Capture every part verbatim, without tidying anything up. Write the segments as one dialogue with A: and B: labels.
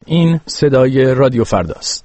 A: این صدای رادیو فرداست.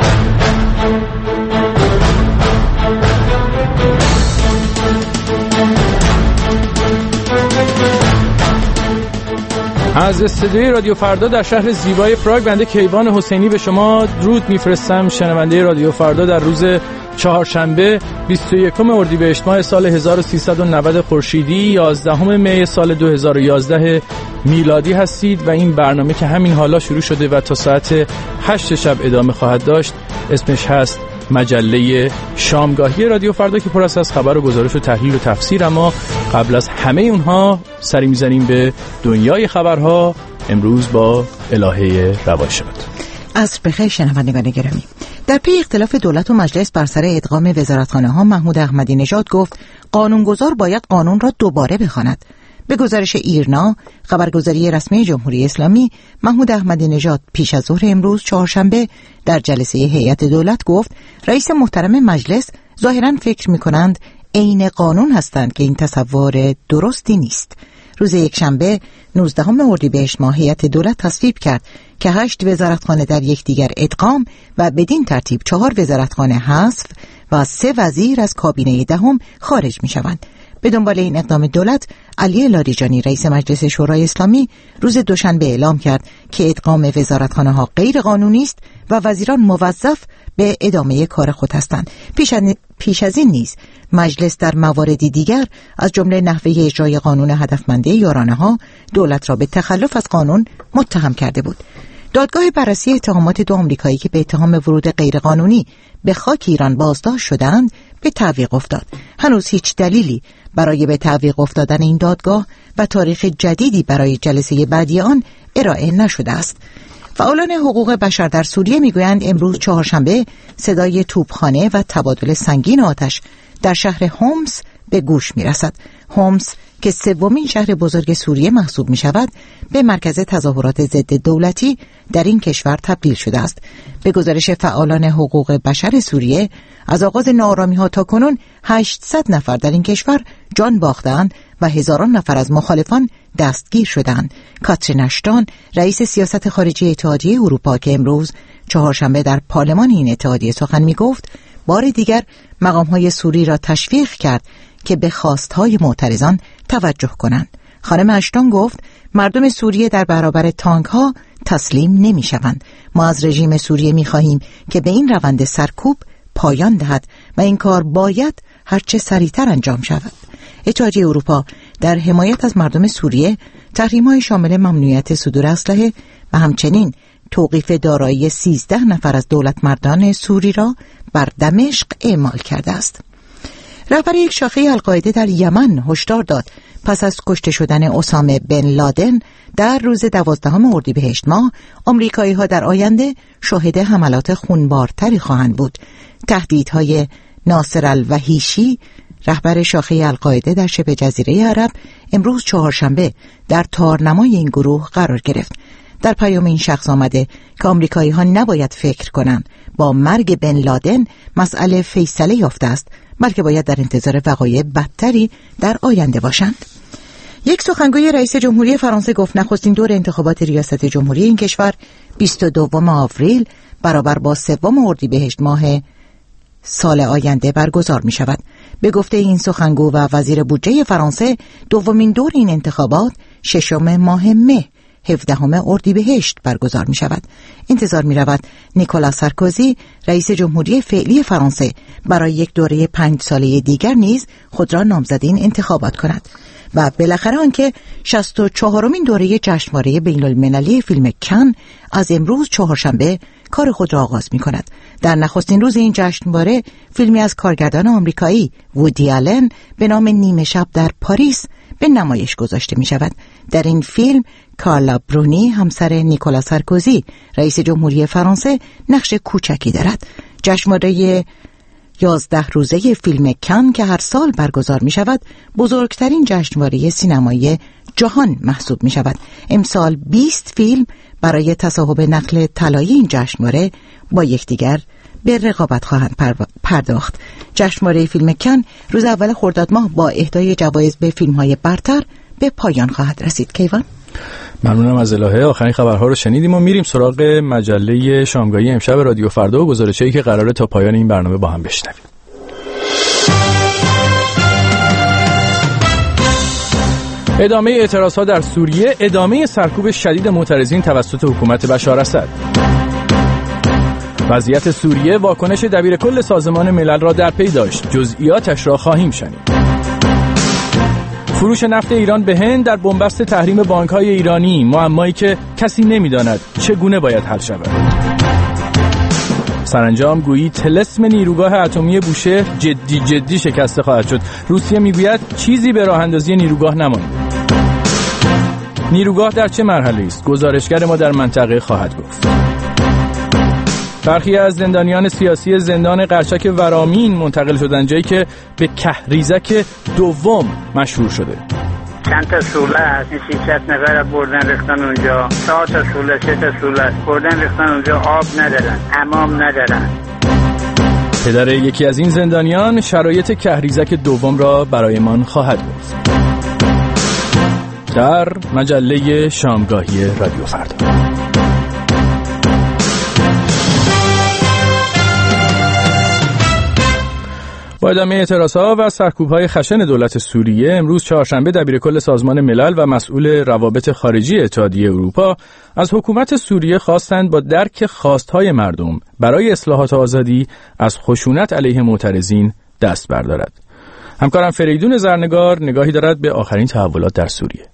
A: از استودیوی رادیو فردا در شهر زیبای پراگ بنده کیوان حسینی به شما درود میفرستم. شنونده رادیو فردا در روز چهارشنبه بیست و یکم اردیبهشت ماه سال هزار و سیصد و نود خورشیدی یازدهم می سال دو هزار و یازده میلادی هستید و این برنامه که همین حالا شروع شده و تا ساعت هشت شب ادامه خواهد داشت اسمش هست مجله شامگاهی رادیو فردا که پر است از خبر و گزارش و تحلیل و تفسیر. اما قبل از همه اونها سری میزنیم به دنیای خبرها امروز با الهه رواشاد.
B: عصر بخیر شنوندگان گرامی. در پی اختلاف دولت و مجلس بر سر ادغام وزارتخانه‌ها محمود احمدی نژاد گفت قانونگذار باید قانون را دوباره بخواند. به گزارش ایرنا خبرگزاری رسمی جمهوری اسلامی، محمود احمدی نژاد پیش از ظهر امروز چهارشنبه در جلسه هیئت دولت گفت رئیس محترم مجلس ظاهراً فکر می‌کنند عین قانون هستند که این تصور درستی نیست. روز یکشنبه نوزدهم اردیبهشت ماه هیئت دولت تصویب کرد که هشت وزارتخانه در یکدیگر ادغام و بدین ترتیب چهار وزارتخانه حذف و سه وزیر از کابینه دهم خارج می‌شوند. به دنبال این اقدام دولت، علی لاریجانی رئیس مجلس شورای اسلامی روز دوشنبه اعلام کرد که ادغام وزارتخانه‌ها غیر قانونی است و وزیران موظف به ادامه کار خود هستند. پیش, پیش از این نیز مجلس در مواردی دیگر از جمله نحوه اجرای قانون هدفمندی یارانه‌ها دولت را به تخلف از قانون متهم کرده بود. دادگاه بررسی اتهامات دو آمریکایی که به اتهام ورود غیرقانونی به خاک ایران بازداشت شدند به تعویق افتاد. هنوز هیچ دلیلی برای به تعویق افتادن این دادگاه و تاریخ جدیدی برای جلسه بعدی آن ارائه نشده است. فعالان حقوق بشر در سوریه میگویند امروز چهارشنبه صدای توپخانه و تبادل سنگین آتش در شهر هومس به گوش میرسد. هومس که سومین شهر بزرگ سوریه محسوب می شود به مرکز تظاهرات ضد دولتی در این کشور تبدیل شده است. به گزارش فعالان حقوق بشر سوریه از آغاز ناآرامی ها تا کنون هشتصد نفر در این کشور جان باختند و هزاران نفر از مخالفان دستگیر شدند. کاترین اشتون رئیس سیاست خارجی اتحادیه اروپا که امروز چهارشنبه در پارلمان این اتحادیه سخن می گفت بار دیگر مقام های سوری را تشویق کرد که به خواستهای معترضان توجه کنند. خانم اشتون گفت مردم سوریه در برابر تانک ها تسلیم نمی شوند. ما از رژیم سوریه می خواهیم که به این روند سرکوب پایان دهد و این کار باید هرچه سریعتر انجام شود. اتحادیه اروپا در حمایت از مردم سوریه تحریم‌های شامل ممنوعیت صدور اسلحه و همچنین توقیف دارایی سیزده نفر از دولتمردان سوری را بر دمشق اعمال کرده است. رهبر یک شاخه القاعده در یمن هشدار داد پس از کشته شدن اسامه بن لادن در روز دوازدهم اردیبهشت ماه آمریکایی‌ها در آینده شاهد حملات خونبارتری خواهند بود. تهدیدهای ناصر الوحیشی رهبر شاخه القاعده در شبه جزیره عرب امروز چهارشنبه در تارنمای این گروه قرار گرفت. در پیام این شخص آمده که آمریکایی‌ها نباید فکر کنند با مرگ بن لادن مسئله فیصله یافته است، بلکه باید در انتظار وقایع بدتری در آینده باشند. یک سخنگوی رئیس جمهوری فرانسه گفت نخستین دور انتخابات ریاست جمهوری این کشور بیست و دوم آوریل برابر با سوم اردیبهشت ماه سال آینده برگزار می شود. به گفته این سخنگو و وزیر بودجه فرانسه دومین دور این انتخابات ششم ماه مه هفدهم اردیبهشت برگزار می شود. انتظار می رود نیکولا سارکوزی رئیس جمهوری فعلی فرانسه برای یک دوره پنج ساله دیگر نیز خود را نامزدین انتخابات کند و بالاخره آنکه شصت و چهارمین دوره جشنواره بین المللی فیلم کن از امروز چهارشنبه کار خود را آغاز می کند. در نخستین روز این جشنواره فیلمی از کارگردان آمریکایی وودی آلن به نام نیمه شب در پاریس به نمایش گذاشته می شود. در این فیلم کارلا برونی همسر نیکولا سارکوزی رئیس جمهوری فرانسه نقش کوچکی دارد. جشنواره یازده روزه فیلم کن که هر سال برگزار می شود بزرگترین جشنواره سینمایی جهان محسوب می شود. امسال بیست فیلم برای تصاحب نقل طلایی این جشنواره با یکدیگر به رقابت خواهند پرداخت. جشنواره فیلم کن روز اول خرداد ماه با اهدای جوایز به فیلم‌های برتر به پایان خواهد رسید. کیوان؟
A: ممنونم از الهه. آخرین خبرها رو شنیدیم و میریم سراغ مجله شامگاهی امشب رادیو فردا و گزارشایی که قراره تا پایان این برنامه با هم بشنویم. ادامه اعتراضها در سوریه، ادامه سرکوب شدید معترضین توسط حکومت بشار اسد. وضعیت سوریه، واکنش دبیرکل سازمان ملل را در پی داشت. جزئیاتش را خواهیم شنید. فروش نفت ایران به هند در بنبست تحریم بانک‌های ایرانی، معمایی که کسی نمی‌داند چگونه باید حل شود. سرانجام گویی طلسم نیروگاه اتمی بوشهر جدی جدی شکسته خواهد شد. روسیه میگوید چیزی به راه اندازی نیروگاه نمانده. نیروگاه در چه مرحله است؟ گزارشگر ما در منطقه خواهد گفت. برخی از زندانیان سیاسی زندان قرچک ورامین منتقل شدند، جایی که به کهریزک دوم مشهور شده.
C: چند تا سوله هست، این شیشت نفر بردن ریختن اونجا، چهار تا سوله، سه تا سوله بردن ریختن اونجا، آب ندارن، حمام ندارن.
A: پدر یکی از این زندانیان شرایط کهریزک دوم را برایمان خواهد گفت. در مجله شامگاهی رادیو فردا. با ادامه اعتراضها و سرکوب‌های خشن دولت سوریه، امروز چهارشنبه دبیرکل سازمان ملل و مسئول روابط خارجی اتحادیه اروپا از حکومت سوریه خواستند با درک خواستهای مردم برای اصلاحات آزادی از خشونت علیه معترضین دست بردارد. همکارم فریدون زرنگار نگاهی دارد به آخرین تحولات در سوریه.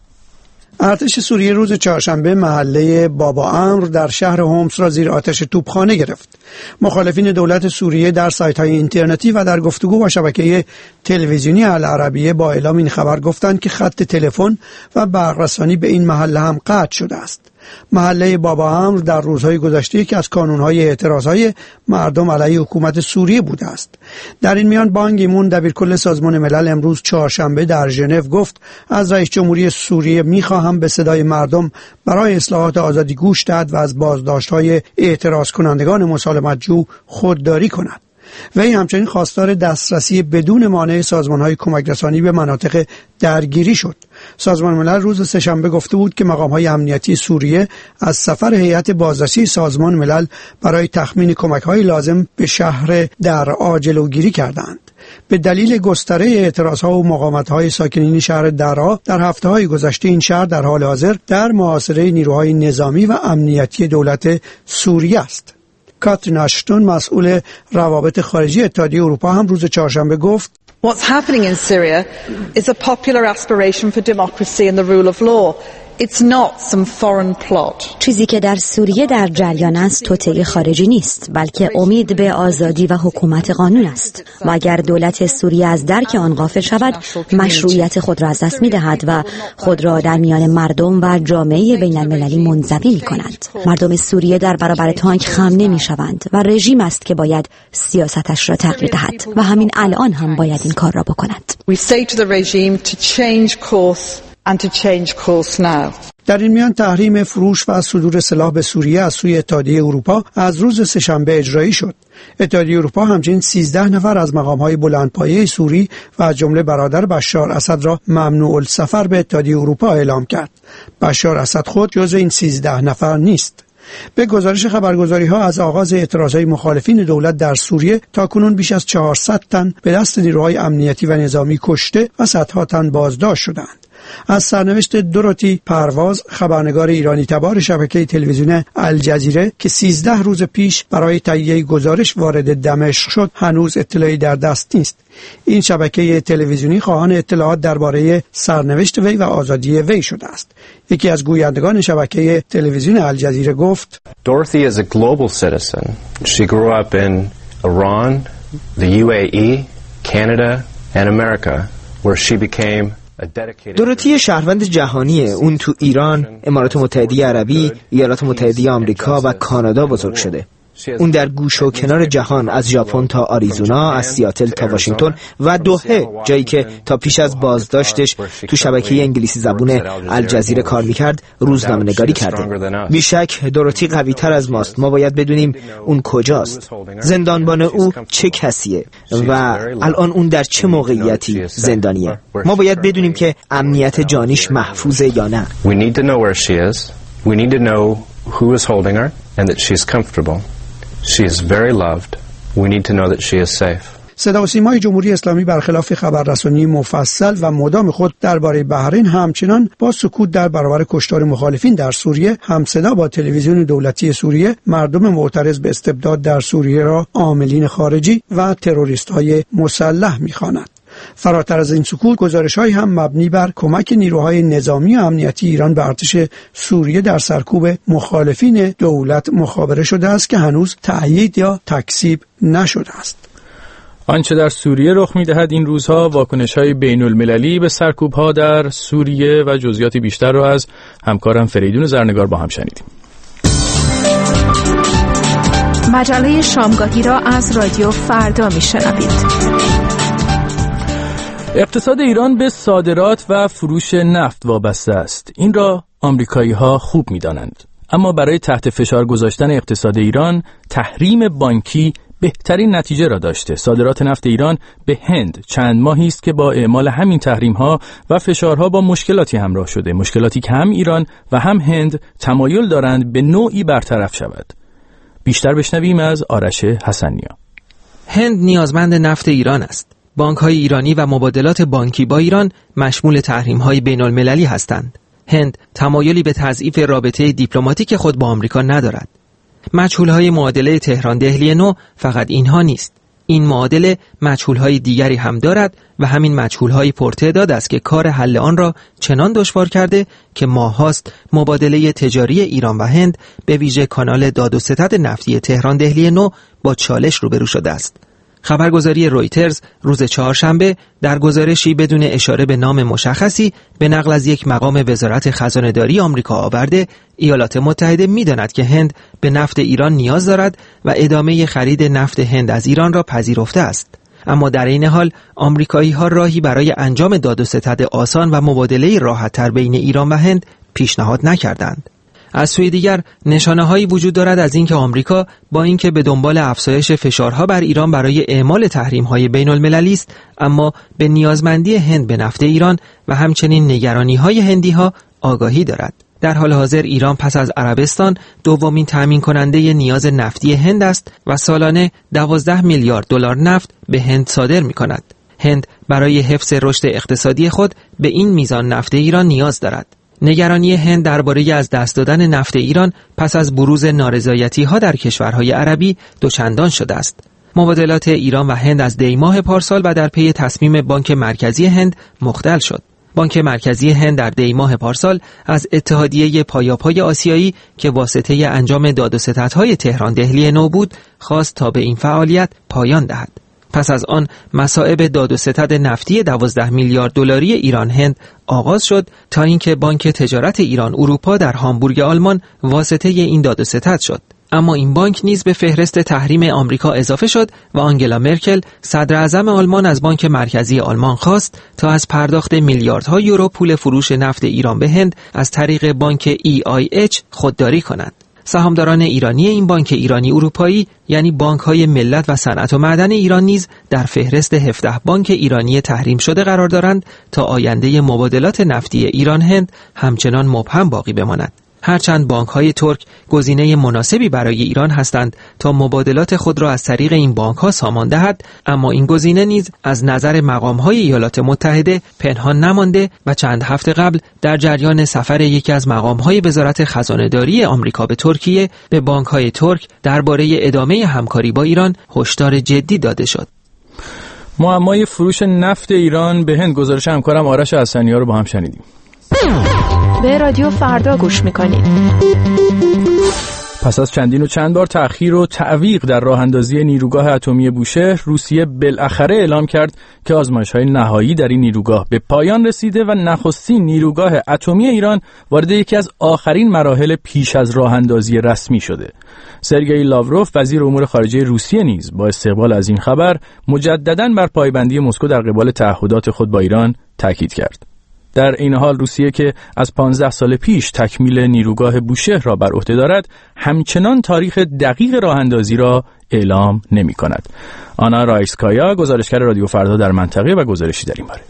D: ارتش سوریه روز چهارشنبه محله بابا امر در شهر هومس را زیر آتش توپخانه گرفت. مخالفین دولت سوریه در سایت‌های اینترنتی و در گفتگو با شبکه تلویزیونی العربیه با اعلام این خبر گفتند که خط تلفن و برق‌رسانی به این محله هم قطع شده است. محله بابا امر در روزهای گذشته که از کانون‌های اعتراضهای مردم علیه حکومت سوریه بوده است. در این میان بان کی مون دبیرکل سازمان ملل امروز چهارشنبه در ژنو گفت از رئیس جمهوری سوریه می‌خواهم به صدای مردم برای اصلاحات آزادی گوش دهد و از بازداشت‌های اعتراض کنندگان مسالمت‌جو خودداری کند. وی همچنین خواستار دسترسی بدون مانع سازمان‌های کمک رسانی به مناطق درگیری شد. سازمان ملل روز سه‌شنبه گفته بود که مقام‌های امنیتی سوریه از سفر هیئت بازرسی سازمان ملل برای تخمین کمک‌های لازم به شهر درعا جلوگیری کردند. به دلیل گستره اعتراضها و مقاومت‌های ساکنین شهر درعا در هفته‌های گذشته این شهر در حال حاضر در محاصره نیروهای نظامی و امنیتی دولت سوریه است. کاترین آشتون مسئول روابط خارجی اتحادیه اروپا هم روز چهارشنبه گفت
E: What's happening in Syria is a popular aspiration for democracy and the rule of law. It's not some foreign plot.
F: چیزی که در سوریه در جریان است توطئه خارجی نیست، بلکه امید به آزادی و حکومت قانون است. و اگر دولت سوریه از درک آن غافل شود، مشروعیت خود را از دست می‌دهد و خود را در میان مردم و جامعه بین‌المللی منزوی می‌کند. مردم سوریه در برابر تانک خم نمی‌شوند و رژیم است که باید سیاستش را تغییر دهد و همین الان هم باید این کار را بکند.
E: We say to the regime to change course and to change course now.
D: در این میان تحریم فروش و صدور سلاح به سوریه از سوی اتحادیه اروپا از روز سه‌شنبه اجرایی شد. اتحادیه اروپا همچنین سیزده نفر از مقام‌های بلندپایه سوری و از جمله برادر بشار اسد را ممنوع السفر به اتحادیه اروپا اعلام کرد. بشار اسد خود جزو این سیزده نفر نیست. به گزارش خبرگزاری‌ها از آغاز اعتراضهای مخالفین دولت در سوریه تاکنون بیش از چهارصد تن به دست نیروهای امنیتی و نظامی کشته و صدها تن بازداشت شدند. از سرنوشت دوروتی پرواز، خبرنگار ایرانی تبار شبکه تلویزیون الجزیره که سیزده روز پیش برای تهیه گزارش وارد دمشق شد، هنوز اطلاعی در دست نیست. این شبکه تلویزیونی خواهان اطلاعات درباره سرنوشت وی و آزادی وی شده است. یکی از گویندگان شبکه تلویزیون الجزیره گفت:
G: Dorothy is a global citizen. She grew up in Iran, the U A E, Canada and America, where she became
H: دوروتی شهروند جهانیه. اون تو ایران، امارات متحده عربی، ایالات متحده آمریکا و کانادا بزرگ شده. اون در گوش و کنار جهان، از ژاپن تا آریزونا، از سیاتل تا واشنگتن و دوحه، جایی که تا پیش از بازداشتش تو شبکه انگلیسی زبون الجزیره کار میکرد، روزنامه‌نگاری کرده. بیشک دوروتی قوی تر از ماست. ما باید بدونیم اون کجاست، زندانبان او چه کسیه و الان اون در چه موقعیتی زندانیه. ما باید بدونیم که امنیت جانیش محفوظه یا نه.
G: We need to know where she is. We need to know who is holding her and that she is comfortable. She is very loved. We need to know that she is safe.
D: صدا و سیمای جمهوری اسلامی برخلاف خبررسانی مفصل و مدام خود درباره بحرین همچنان با سکوت در برابر کشتار مخالفین در سوریه همصدا با تلویزیون دولتی سوریه مردم معترض به استبداد در سوریه را عاملین خارجی و تروریست‌های مسلح می‌خواند. فراتر از این سکوت، گزارش‌هایی هم مبنی بر کمک نیروهای نظامی و امنیتی ایران به ارتش سوریه در سرکوب مخالفین دولت مخابره شده است که هنوز تأیید یا تکذیب نشده است.
A: آنچه در سوریه رخ می‌دهد این روزها واکنش‌های بین‌المللی به سرکوب‌ها در سوریه و جزئیات بیشتر را از همکارم فریدون زرنگار با هم شنیدیم.
I: مجله شامگاهی را از رادیو فردا می‌شنوید.
A: اقتصاد ایران به صادرات و فروش نفت وابسته است. این را آمریکایی‌ها خوب می‌دانند. اما برای تحت فشار گذاشتن اقتصاد ایران، تحریم بانکی بهترین نتیجه را داشته. صادرات نفت ایران به هند چند ماهی است که با اعمال همین تحریم‌ها و فشارها با مشکلاتی همراه شده. مشکلاتی که هم ایران و هم هند تمایل دارند به نوعی برطرف شود. بیشتر بشنویم از آرش حسن‌نیا.
J: هند نیازمند نفت ایران است. بانک‌های ایرانی و مبادلات بانکی با ایران مشمول تحریم‌های بین‌المللی هستند. هند تمایلی به تضعیف رابطه دیپلماتیک خود با آمریکا ندارد. مجهول‌های معادله تهران دهلی نو فقط اینها نیست. این معادله مجهول‌های دیگری هم دارد و همین مجهول‌های پرتعداد است که کار حل آن را چنان دشوار کرده که ماه‌هاست مبادله تجاری ایران و هند به ویژه کانال داد و ستد نفتی تهران دهلی نو با چالش روبرو شده است. خبرگزاری رویترز روز چهارشنبه در گزارشی بدون اشاره به نام مشخصی به نقل از یک مقام وزارت خزانه‌داری آمریکا آورده، ایالات متحده می‌داند که هند به نفت ایران نیاز دارد و ادامه خرید نفت هند از ایران را پذیرفته است. اما در این حال آمریکایی‌ها راهی برای انجام داد و ستد آسان و مبادله راحت‌تر بین ایران و هند پیشنهاد نکردند. از سوی دیگر نشانه‌هایی وجود دارد از اینکه آمریکا با اینکه به دنبال افزایش فشارها بر ایران برای اعمال تحریم‌های بین‌المللی است، اما به نیازمندی هند به نفت ایران و همچنین نگرانی‌های هندی‌ها آگاهی دارد. در حال حاضر ایران پس از عربستان دومین تامین کننده نیاز نفتی هند است و سالانه دوازده میلیارد دلار نفت به هند صادر می‌کند. هند برای حفظ رشد اقتصادی خود به این میزان نفت ایران نیاز دارد. نگرانی هند درباره از دست دادن نفت ایران پس از بروز نارضایتی‌ها در کشورهای عربی دوچندان شده است. مبادلات ایران و هند از دی ماه پارسال و در پی تصمیم بانک مرکزی هند مختل شد. بانک مرکزی هند در دی ماه پارسال از اتحادیه پایاپای آسیایی که واسطه انجام داد و ستدهای تهران دهلی نو بود خواست تا به این فعالیت پایان دهد. پس از آن مصائب داد و ستد نفتی دوازده میلیارد دلاری ایران هند آغاز شد تا اینکه بانک تجارت ایران اروپا در هامبورگ آلمان واسطه این داد و ستد شد. اما این بانک نیز به فهرست تحریم آمریکا اضافه شد و آنگلا مرکل صدر اعظم آلمان از بانک مرکزی آلمان خواست تا از پرداخت میلیاردها یورو پول فروش نفت ایران به هند از طریق بانک ای آی اچ خودداری کند. سهامداران ایرانی این بانک ایرانی اروپایی یعنی بانک‌های ملت و صنعت و معدن ایران نیز در فهرست هفده بانک ایرانی تحریم شده قرار دارند تا آینده مبادلات نفتی ایران هند همچنان مبهم باقی بماند. هرچند بانک‌های ترک گزینه مناسبی برای ایران هستند تا مبادلات خود را از طریق این بانک‌ها سامان دهد، اما این گزینه نیز از نظر مقام‌های ایالات متحده پنهان نمانده و چند هفته قبل در جریان سفر یکی از مقام‌های وزارت خزانه‌داری آمریکا به ترکیه به بانک‌های ترک درباره ادامه همکاری با ایران هشدار جدی داده شد.
A: معمای فروش نفت ایران به هند، گزارش همکارم آرش حسن‌نیا رو با هم شنیدیم.
I: به رادیو فردا گوش میکنید.
A: پس از چندین و چند بار تأخیر و تعویق در راه اندازی نیروگاه اتمی بوشهر، روسیه بالاخره اعلام کرد که آزمایش‌های نهایی در این نیروگاه به پایان رسیده و نخستین نیروگاه اتمی ایران وارد یکی از آخرین مراحل پیش از راه اندازی رسمی شده. سرگئی لاوروف وزیر امور خارجه روسیه نیز با استقبال از این خبر مجدداً بر پایبندی مسکو در قبال تعهدات خود با ایران تاکید کرد. در این حال روسیه که از پانزده سال پیش تکمیل نیروگاه بوشهر را بر عهده دارد، همچنان تاریخ دقیق راه اندازی را اعلام نمی کند. آنا رایسکایا، گزارشگر رادیو فردا در منطقه، و گزارشی در این باره.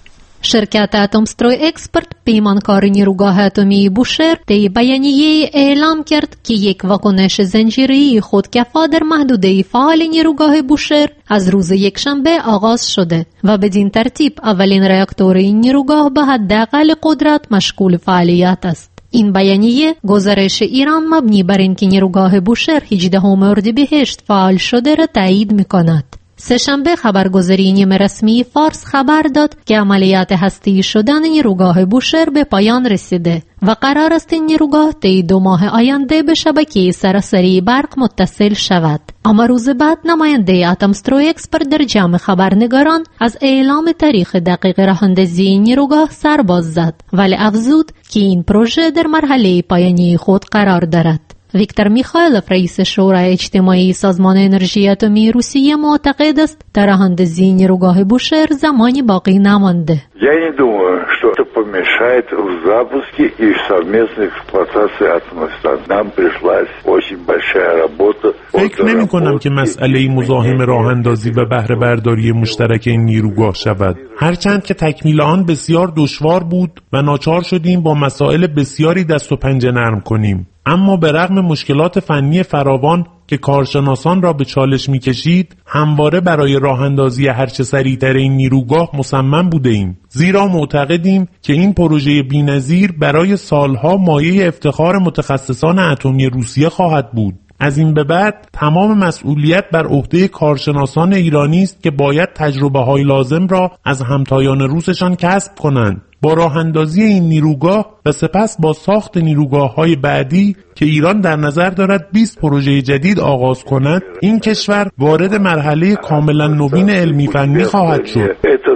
K: شرکت اتمستروی اکسپرت پیمانکار نیروگاه اتمی بوشهر طی بیانیه اعلام کرد که یک واکنش زنجیره‌ای خودکفا در محدوده فعال نیروگاه بوشهر از روز یکشنبه آغاز شده و بدین ترتیب اولین راکتور این نیروگاه به حداقل قدرت مشغول فعالیت است. این بیانیه گزارش ایران مبنی بر اینکه نیروگاه بوشهر هجدهم اردیبهشت فعال شده را تایید می‌کند. سه‌شنبه خبرگزاری نیمه رسمی فارس خبر داد که عملیات هسته‌ای شدن نیروگاه بوشهر به پایان رسیده و قرار است این نیروگاه طی دو ماه آینده به شبکه سراسری برق متصل شود. اما روز بعد نماینده اتمستروی اکسپرت در جمع خبرنگاران از اعلام تاریخ دقیق راه‌اندازی نیروگاه سر باز زد، ولی افزود که این پروژه در مرحله پایانی خود قرار دارد. ویکتور میخایلوف، رئیس شورای اجتماعی سازمان انرژی اتمی روسیه، معتقد است در راه‌اندازی نیروگاه بوشهر زمانی باقی نمانده.
L: Я не думаю, что это помешает в запуске и в совместной эксплуатации атомных станций. Нам пришлась очень большая работа.
M: فکر نمی کنم که مسئله مزاحم راه اندازی و بهره برداری مشترک این نیروگاه شود. هرچند که تکمیل آن بسیار دشوار بود و ناچار شدیم با مسائل بسیاری دست و پنجه نرم کنیم. اما به رغم مشکلات فنی فراوان که کارشناسان را به چالش می‌کشید، همواره برای راه اندازی هرچه سریع‌تر این نیروگاه مصمم بودیم، زیرا معتقدیم که این پروژه بی‌نظیر برای سالها مایه افتخار متخصصان اتمی روسیه خواهد بود. از این به بعد تمام مسئولیت بر عهده کارشناسان ایرانی است که باید تجربه‌های لازم را از همتایان روسشان کسب کنند. با راه اندازی این نیروگاه و سپس با ساخت نیروگاه‌های بعدی که ایران در نظر دارد بیست پروژه جدید آغاز کند، این کشور وارد مرحله کاملا نوین علمی فنی خواهد شد.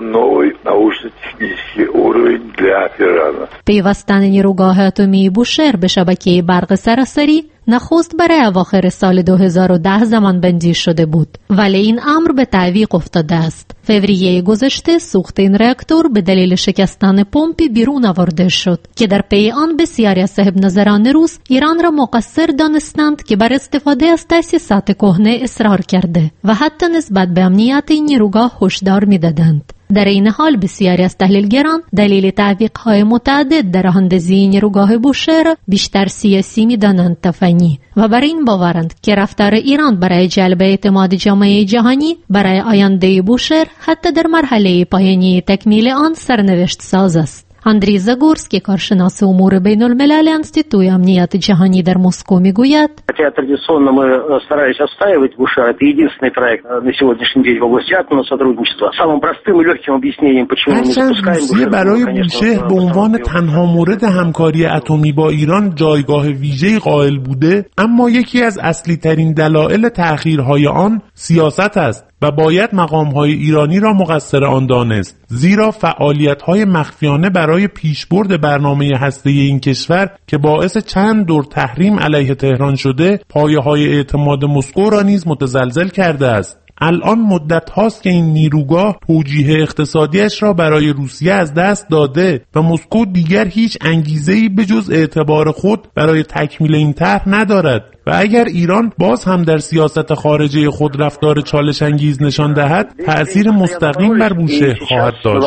K: پیوستن نیروگاه اتمی بوشهر به شبکه برق سراسری نخست برای اواخر سال دو هزار و ده زمان بندی شده بود، ولی این امر به تعویق افتاده است. فوریه گذشته سوخت این راکتور به دلیل شکستن پمپی بیرون آورده شد که در پی آن بسیاری از صاحب نظران روس ایران را مقصر دانستند که بر استفاده از تأسیسات کهنه اصرار کرده و حتی نسبت به امنیت این نیروگاه هشدار می‌دادند. در این حال بسیاری از تحلیلگران دلیل تعویق‌های متعدد در راه‌اندازی نیروگاه بوشهر بیشتر سیاسی می‌دانند تا فنی و بر این باورند که رفتار ایران برای جلب اعتماد جامعه جهانی برای آینده بوشهر حتی در مرحله پایانی تکمیل آن سرنوشت ساز است. اندری زاگورسکی، کارشناس امور بین الملل انستیتوی امنیت جهانی در مسکو، میگوید:
N: Хотя традиционно мы старались отстаивать Бушер, это единственный проект на сегодняшний день в области атомного сотрудничества. Самым простым и легким объяснением, почему мы запускаем Бушер.
M: برای بوشهر به عنوان تنها مورد همکاری اتمی با ایران جایگاه ویژه‌ای قائل بوده، اما یکی از اصلی ترین دلایل تأخیرهای آن سیاست است و باید مقام‌های ایرانی را مقصر آن دانست، زیرا فعالیت‌های مخفیانه برای پیشبرد برنامه هسته‌ای این کشور که باعث چند دور تحریم علیه تهران شده، پایه‌های اعتماد مسکو را نیز متزلزل کرده است. الان مدت هاست که این نیروگاه توجیه اقتصادیش را برای روسیه از دست داده و مسکو دیگر هیچ انگیزه‌ای به جز اعتبار خود برای تکمیل این طرح ندارد و اگر ایران باز هم در سیاست خارجه خود رفتار چالش انگیز نشان دهد، تأثیر مستقیم بر بوشهر خواهد داشت.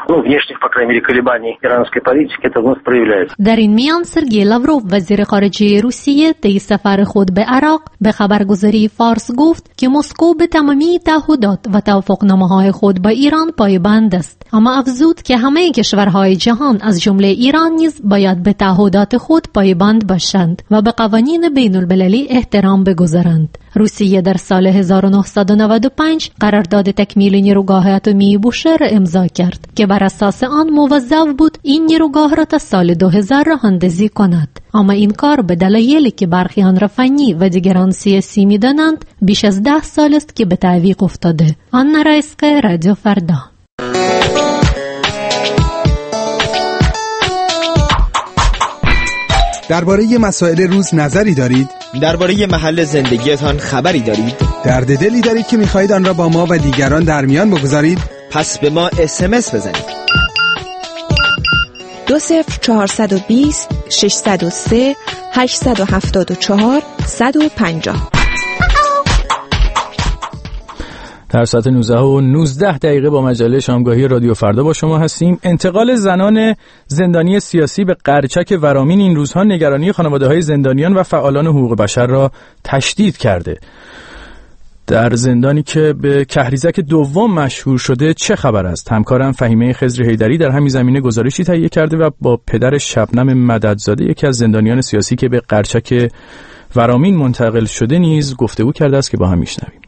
K: در این میان سرگئی لاوروف، وزیر خارجه روسیه، طی سفر خود به عراق به خبرگزاری فارس گفت که مسکو به تمامی تعهدات و توافقنامه‌های خود با ایران پایبند است، اما افزود که همه کشورهای جهان از جمله ایران نیز باید به تعهدات خود پایبند باشند و به قوانین بین المللی احترام بگذارند. روسیه در سال هزار و نهصد و نود و پنج قرارداد تکمیل نیروگاه اتمی بوشهر امضا کرد که بر اساس آن موظف بود این نیروگاه را تا سال دو هزار راهاندازی کند. اما این کار به دلایلی که برخی آن را فنی و دیگران سیاسی می‌دانند بیش از ده سال است که به تعویق افتاده. آن رئیسق رادیو فردا.
O: درباره مسائل روز نظری دارید؟
H: درباره محل زندگیتان خبری دارید؟
O: درد دلی دارید که می‌خواهید آن را با ما و دیگران در میان بگذارید؟
H: پس به ما اس ام اس بزنید.
I: دو صفر چهارصد و بیست ششصد و سه هشتصد و هفتاد و چهار صد و پنجاه.
A: در ساعت نوزده و نوزده دقیقه با مجله شامگاهی رادیو فردا با شما هستیم. انتقال زنان زندانی سیاسی به قرچک ورامین این روزها نگرانی خانواده‌های زندانیان و فعالان حقوق بشر را تشدید کرده. در زندانی که به کهریزک دوم مشهور شده چه خبر است؟ همکارم فهیمه خضر حیدری در همین زمینه گزارشی تهیه کرده و با پدر شبنم مددزاده یکی از زندانیان سیاسی که به قرچک ورامین منتقل شده نیز گفتگو کرده است که با هم میشنویم.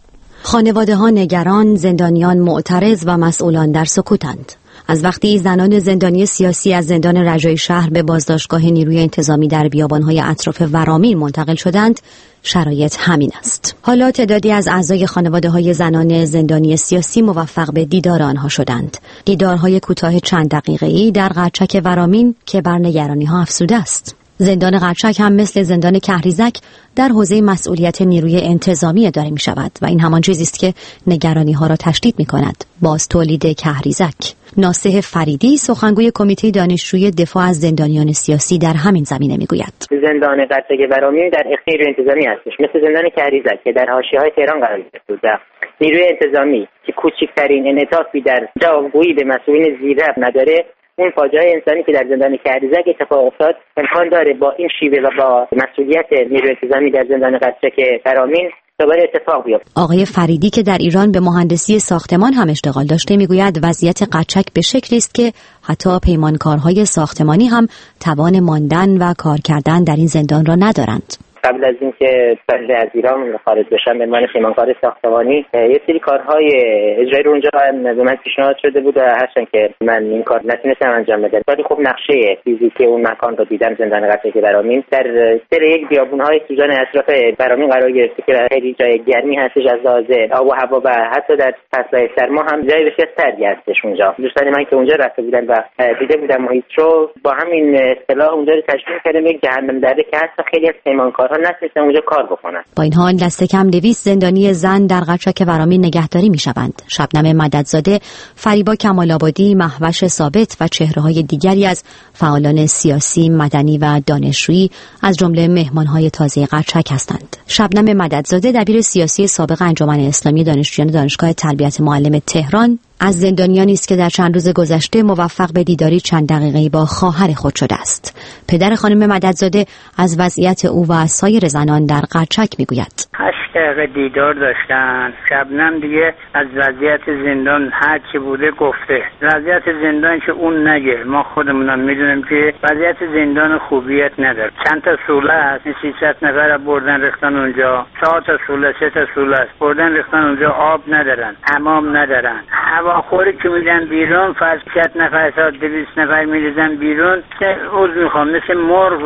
F: خانواده ها نگران، زندانیان معترض و مسئولان در سکوتند. از وقتی زنان زندانی سیاسی از زندان رجای شهر به بازداشتگاه نیروی انتظامی در بیابان‌های اطراف ورامین منتقل شدند، شرایط همین است. حالا تعدادی از اعضای خانواده‌های زنان زندانی سیاسی موفق به دیدار آنها شدند. دیدارهای کوتاه چند دقیقه‌ای در قرچک ورامین که بر نگرانی‌ها افزوده است. زندان قرچک هم مثل زندان کهریزک در حوزه مسئولیت نیروی انتظامی اداره می شود و این همان چیزی است که نگرانی ها را تشدید می کند. باز تولید کهریزک. ناصح فریدی سخنگوی کمیته دانشجوی دفاع از زندانیان سیاسی در همین زمینه می گوید.
P: زندان قرچک ورامین در اختیار نیروی انتظامی هستش، مثل زندان کهریزک که در حاشیه‌های تهران قرار گرفته. نیروی انتظامی که کوچکترین انعطافی در جوابگویی به مسئولین زیررأس نداره، اون فاجعه انسانی که در زندان کهریزک اتفاق افتاد امکان داره با این شیوه و با مسئولیت نیروی انتظامی در زندان قرچک ورامین دوباره اتفاق بیفته.
F: آقای فریدی که در ایران به مهندسی ساختمان هم اشتغال داشته میگوید وضعیت قرچک به شکلی است که حتی پیمانکارهای ساختمانی هم توان ماندن و کار کردن در این زندان را ندارند.
P: قبل از اینکه بنده از ایران خارج بشم به عنوان پیمانکار ساختمانی یه سری کارهای اجرایی رو اونجا به من پیشنهاد شده بود و هرچند که من این کار نتونستم انجام بدم ولی خب نقشه فیزیکی اون مکان رو دیدم. زندان قرچک ورامین در سر یک بیابون‌های سوزان اطراف ورامین قرار گرفته که خیلی جای گرمی هستش از لحاظ آب و هوا و حتی در فصل‌های سرما هم جای بسیار سردی هستش اونجا. دوستان من که اونجا رفته بودن و دیده بودم محیط رو با همین اصطلاح اونجا رو تشبیه کردم یک جهنم درده که حتی خیلی از پیمانکار نتونستن اونجا کار بکنن.
F: با این حال دست کم دویست زندانی زن در قرچک ورامین نگهداری میشوند. شبنم مددزاده، فریبا کمال‌آبادی، مهوش ثابت و چهره‌های دیگری از فعالان سیاسی، مدنی و دانشجویی از جمله مهمان‌های تازه قرچک هستند. شبنم مددزاده دبیر سیاسی سابق انجمن اسلامی دانشجویان دانشگاه تربیت معلم تهران از زندانیانی است که در چند روز گذشته موفق به دیداری چند دقیقه‌ای با خواهر خود شده است. پدر خانم مددزاده از وضعیت او و سایر زنان در قرچک میگوید.
C: هشت دقیقه دیدار داشتن. شبنم دیگه از وضعیت زندان هر چی بوده گفته. وضعیت زندان که اون نگه، ما خودمونم میدونیم که وضعیت زندان خوبیت نداره. چند تا سوله هست، سیصد نفر بردن ریختن اونجا. چهار تا سوله، سه تا سوله است. بردن ریختن اونجا، آب ندارن، حمام ندارن. هواخوری که میدن بیرون، فرض صد نفر تا دویست نفر میریزن بیرون، عوض میخوام مثل مرغ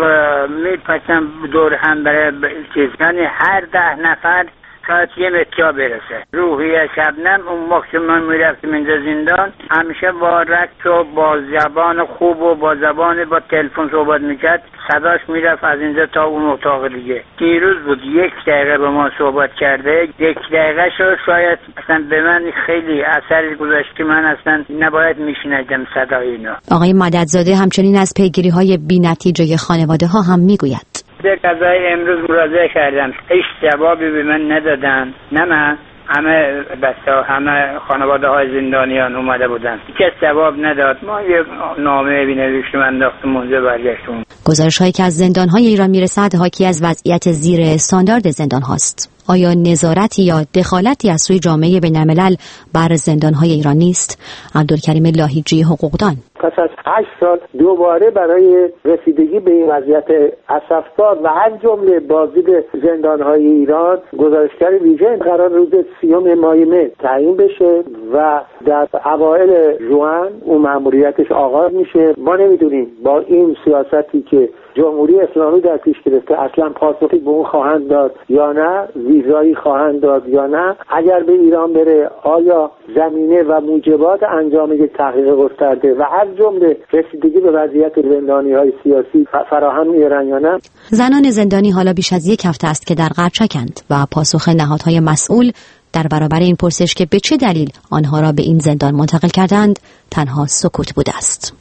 C: میپچن دور هم برای چیز. یعنی هر ده نفر شاید یه متیا برسه. روحیه شبنم اون موقع که من میرفتم اینجا زندان همیشه با رکت و با زبان خوب و با زبان با تلفن صحبت میکرد. صداش میرفت از اینجا تا اون اتاق دیگه. دیروز بود یک دقیقه با ما صحبت کرده. یک دقیقه شد شاید اصلا به من خیلی اثر گذاشت که من اصلا نباید میشنیدم صدای اینا.
F: آقای مددزاده همچنین از پیگیری های بی نتیجه خانواده ها هم میگوید.
C: به قضای امروز مراجعه کردم، هیچ جوابی به من ندادن. نه من، همه بسته همه خانواده های زندانیان اومده بودن، کس جواب نداد. ما یک نامه بنویسیم انداختیم اونجا برگشتیم.
F: گزارش هایی که از زندان های ایران میرسد حاکی از وضعیت زیر استاندارد زندان هاست. آیا نظارتی یا دخالتی از سوی جامعه بین‌الملل بر زندان های ایران نیست؟ عبدالکریم لاهیجی حقوقدان:
Q: پس از هشت سال دوباره برای رسیدگی به این وضعیت اسفبار و هر جمله بازدید زندانهای ایران گزارشگر ویژه قرار روز سیوم ماه مه تعیین بشه و در اوایل ژوئن اون مأموریتش آغاز میشه. ما نمیدونیم با این سیاستی که جمهوری اسلامی در پیش گرفته اصلا پاسخی به اون خواهند داد یا نه، ویزایی خواهند داد یا نه، اگر به ایران بره آیا زمینه و موجبات انجام یک تحقیق گسترده و هر جمله رسیدگی به وضعیت زندانی‌های سیاسی فراهم میارن یا نه.
F: زنان زندانی حالا بیش از یک هفته است که در قرچکند و پاسخ نهادهای مسئول در برابر این پرسش که به چه دلیل آنها را به این زندان منتقل کردند تنها سکوت بوده است.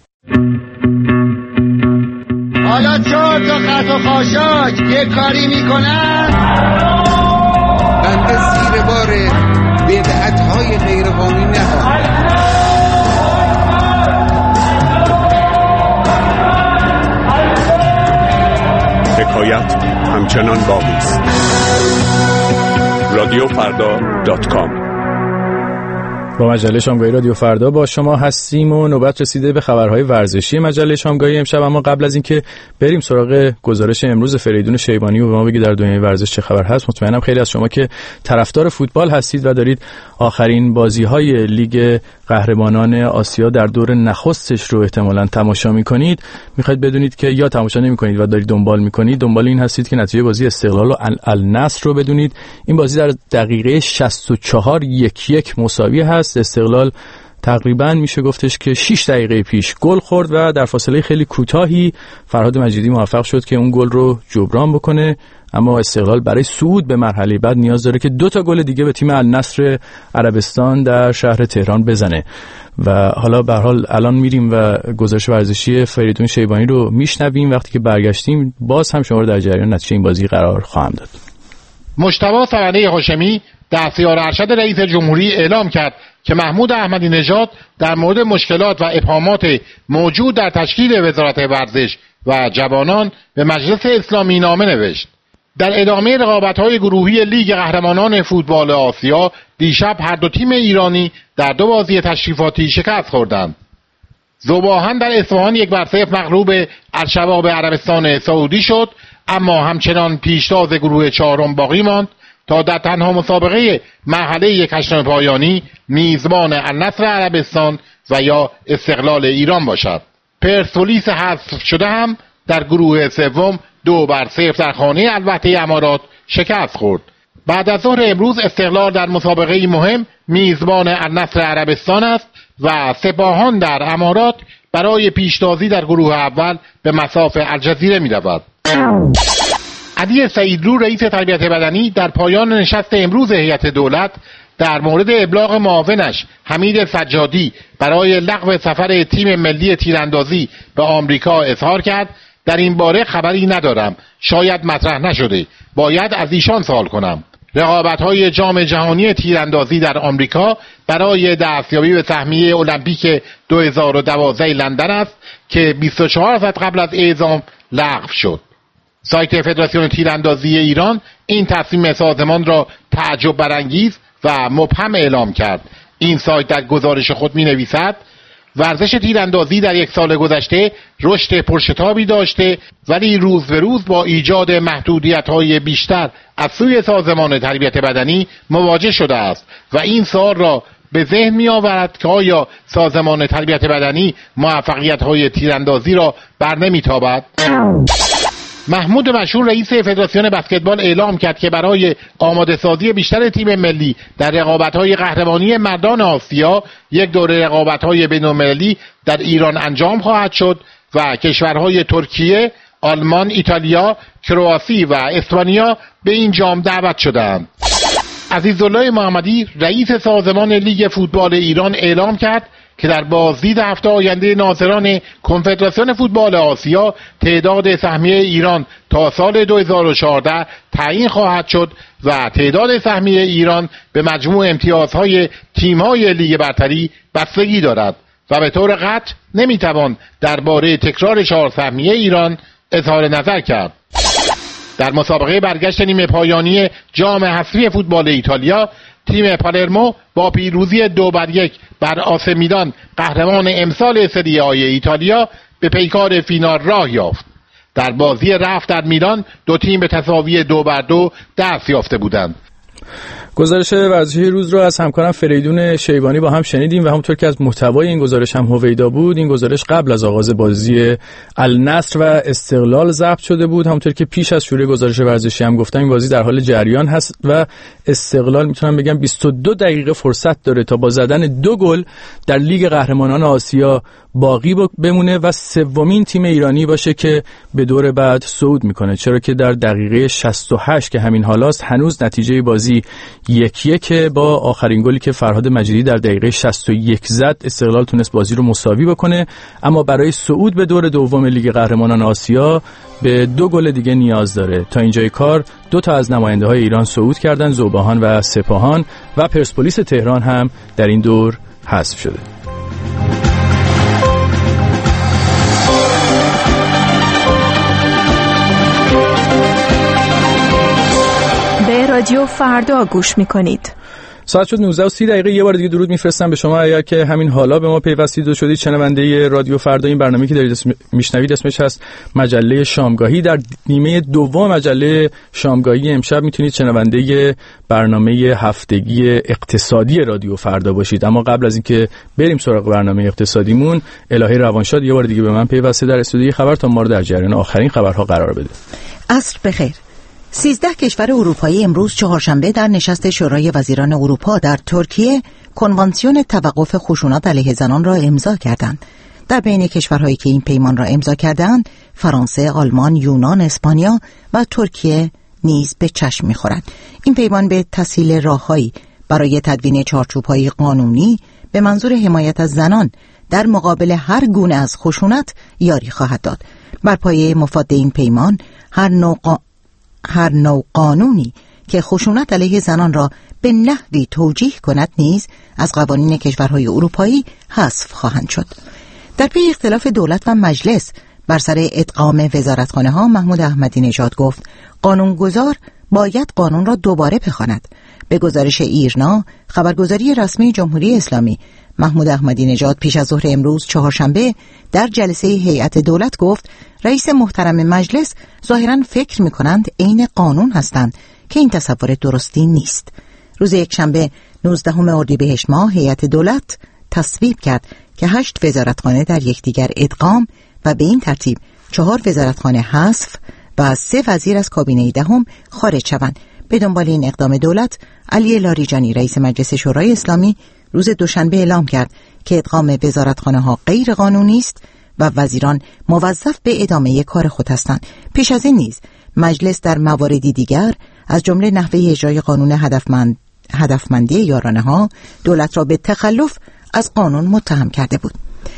R: حالا چهار تا خط و خاشاک یه کاری میکنن
S: بنده زیر بار بدعت‌های غیرقانونی نخواهم.
T: حکایت همچنان باقی است. رادیو فردا دات کام.
A: با مجله شامگاهی رادیو فردا با شما هستیم و نوبت رسیده به خبرهای ورزشی مجله شامگاهی امشب. اما قبل از اینکه بریم سراغ گزارش امروز فریدون شیبانی و به ما بگید در دنیای ورزش چه خبر هست، مطمئنم خیلی از شما که طرفدار فوتبال هستید و دارید آخرین بازی‌های لیگ قهرمانان آسیا در دور نخستش رو احتمالاً تماشا می‌کنید. می‌خواید بدونید که یا تماشا نمی‌کنید و دارید دنبال می‌کنید، دنبال این هستید که نتیجه بازی استقلال و النصر رو بدونید. این بازی در دقیقه شصت و چهار یک یک مساوی هست. استقلال تقریبا میشه گفتش که شش دقیقه پیش گل خورد و در فاصله خیلی کوتاهی فرهاد مجیدی موفق شد که اون گل رو جبران بکنه، اما استقلال برای صعود به مرحله بعد نیاز داره که دو تا گل دیگه به تیم النصر عربستان در شهر تهران بزنه. و حالا به هر حال الان میریم و گزارش ورزشی فریدون شیبانی رو میشنویم. وقتی که برگشتیم باز هم شما رو در جریان نتیجه این بازی قرار خواهم داد.
U: مجتبی سرنده هاشمی دستیار ارشد رئیس جمهوری اعلام کرد که محمود احمدی نژاد در مورد مشکلات و ابهامات موجود در تشکیل وزارت ورزش و جوانان به مجلس اسلامی نامه نوشت. در ادامه رقابت‌های گروهی لیگ قهرمانان فوتبال آسیا دیشب هر دو تیم ایرانی در دو بازی تشریفاتی شکست خوردند. ذوب‌آهن در اصفهان یک بر صفر مغلوب الشباب عربستان سعودی شد، اما همچنان پیشتاز گروه چهارم باقی ماند تا در تنها مسابقه مرحله یک هشتم پایانی میزبان النصر عربستان و یا استقلال ایران باشد. پرسپولیس حذف شده هم در گروه سوم دو بر صفر در خانه الوحده امارات شکست خورد. بعد از ظهر امروز استقلال در مسابقه مهم میزبان النصر عربستان است و سپاهان در امارات برای پیشتازی در گروه اول به مصاف الجزیره می رود. علی سعیدلو رئیس تربیت بدنی در پایان نشست امروز هیئت دولت در مورد ابلاغ معاونش حمید سجادی برای لغو سفر تیم ملی تیراندازی به آمریکا اظهار کرد در این باره خبری ندارم، شاید مطرح نشده، باید از ایشان سوال کنم. رقابت‌های جام جهانی تیراندازی در آمریکا برای دستیابی به سهمیه المپیک دو هزار و دوازده لندن است که بیست و چهار ساعت قبل از اعزام لغو شد. سایت فدراسیون تیراندازی ایران این تصمیم سازمان را تعجب برانگیز و مبهم اعلام کرد. این سایت در گزارش خود می‌نویسد ورزش تیراندازی در یک سال گذشته رشد پرشتابی داشته، ولی روز به روز با ایجاد محدودیت‌های بیشتر از سوی سازمان تربیت بدنی مواجه شده است و این سوال را به ذهن می‌آورد که آیا سازمان تربیت بدنی موفقیت‌های تیراندازی را برنمی‌تابد؟ محمود مشهور رئیس فدراسیون بسکتبال اعلام کرد که برای آماده سازی بیشتر تیم ملی در رقابت‌های قهرمانی مردان آسیا یک دوره رقابت‌های بین‌المللی در ایران انجام خواهد شد و کشورهای ترکیه، آلمان، ایتالیا، کرواسی و اسپانیا به این جام دعوت شدند. عزیزالله محمدی رئیس سازمان لیگ فوتبال ایران اعلام کرد که در بازدید هفته آینده ناظران کنفدراسیون فوتبال آسیا تعداد سهمیه ایران تا سال دو هزار و چهارده تعیین خواهد شد و تعداد سهمیه ایران به مجموع امتیازهای تیم‌های لیگ برتری بستگی دارد و به طور قطع نمیتوان درباره تکرار چهار سهمیه ایران اظهار نظر کرد. در مسابقه برگشت نیمه پایانی جام حذفی فوتبال ایتالیا تیم پالرمو با پیروزی دو بر یک بر آسه میلان قهرمان امسال سری آ ایتالیا به پیکار فینال راه یافت. در بازی رفت در میلان دو تیم به تساوی دو بر دو دست یافته بودند.
A: گزارش ورزشی روز رو از همکارم فریدون شیبانی با هم شنیدیم و همونطور که از محتوای این گزارش هم هویدا بود، این گزارش قبل از آغاز بازی النصر و استقلال ضبط شده بود. همونطور که پیش از شروع گزارش ورزشی هم گفتم این بازی در حال جریان هست و استقلال میتونم بگم بیست و دو دقیقه فرصت داره تا با زدن دو گل در لیگ قهرمانان آسیا باقی بمونه و سومین تیم ایرانی باشه که به دور بعد صعود میکنه، چرا که در دقیقه شصت و هشت که همین حالاست هنوز نتیجه بازی یک یک با آخرین گلی که فرهاد مجیدی در دقیقه شصت و یک زد استقلال تونست بازی رو مساوی بکنه. اما برای صعود به دور دوم لیگ قهرمانان آسیا به دو گل دیگه نیاز داره. تا اینجای کار دو تا از نماینده های ایران صعود کردن، ذوباهان و سپاهان، و پرسپولیس تهران هم در این دور حذف شده.
I: به رادیو فردا گوش میکنید.
A: ساعت شد نوزده و سی دقیقه. یه بار دیگه درود میفرستم به شما اگر که همین حالا به ما پیوستید و شدید شنونده رادیو فردا. این برنامه‌ای که دارید اسم... میشنوید اسمش هست مجله شامگاهی. در نیمه دوم مجله شامگاهی امشب میتونید شنونده برنامه هفتگی اقتصادی رادیو فردا باشید. اما قبل از اینکه بریم سراغ برنامه اقتصادیمون، الهی روانشاد یه بار دیگه به من پیوسته در استودیوی خبر تا ما رو در جریان آخرین خبرها قرار بده.
B: عصر بخیر. سیزده کشور اروپایی امروز چهارشنبه در نشست شورای وزیران اروپا در ترکیه کنوانسیون توقف خشونت علیه زنان را امضا کردند. در بین کشورهایی که این پیمان را امضا کردند، فرانسه، آلمان، یونان، اسپانیا و ترکیه نیز به چشم می‌خورند. این پیمان به تسهیل راههایی برای تدوین چارچوب‌های قانونی به منظور حمایت از زنان در مقابل هر گونه از خشونت یاری خواهد داد. بر پایه مفاد این پیمان هر نوع قا... هر نوع قانونی که خشونت علیه زنان را به نحوی توجیه کند نیز از قوانین کشورهای اروپایی حذف خواهند شد. در پی اختلاف دولت و مجلس بر سر ادغام وزارتخانه ها، محمود احمدی نژاد گفت قانونگذار باید قانون را دوباره بخواند. به گزارش ایرنا، خبرگزاری رسمی جمهوری اسلامی، محمود احمدی نژاد پیش از ظهر امروز چهارشنبه در جلسه هیئت دولت گفت رئیس محترم مجلس ظاهراً فکر می‌کنند عین قانون هستند که این تصور درستی نیست. روز یکشنبه نوزدهم اردیبهشت ماه هیئت دولت تصویب کرد که هشت وزارتخانه در یکدیگر ادغام و به این ترتیب چهار وزارتخانه حذف و سه وزیر از کابینه دهم خارج شوند. به دنبال این اقدام دولت، علی لاریجانی رئیس مجلس شورای اسلامی روز دوشنبه اعلام کرد که ادغام وزارتخانه ها غیر قانونی است و وزیران موظف به ادامه کار خود هستند. پیش از این نیز مجلس در مواردی دیگر از جمله نحوه اجرای قانون هدفمند هدفمندی یارانه ها دولت را به تخلف از قانون متهم کرده بود.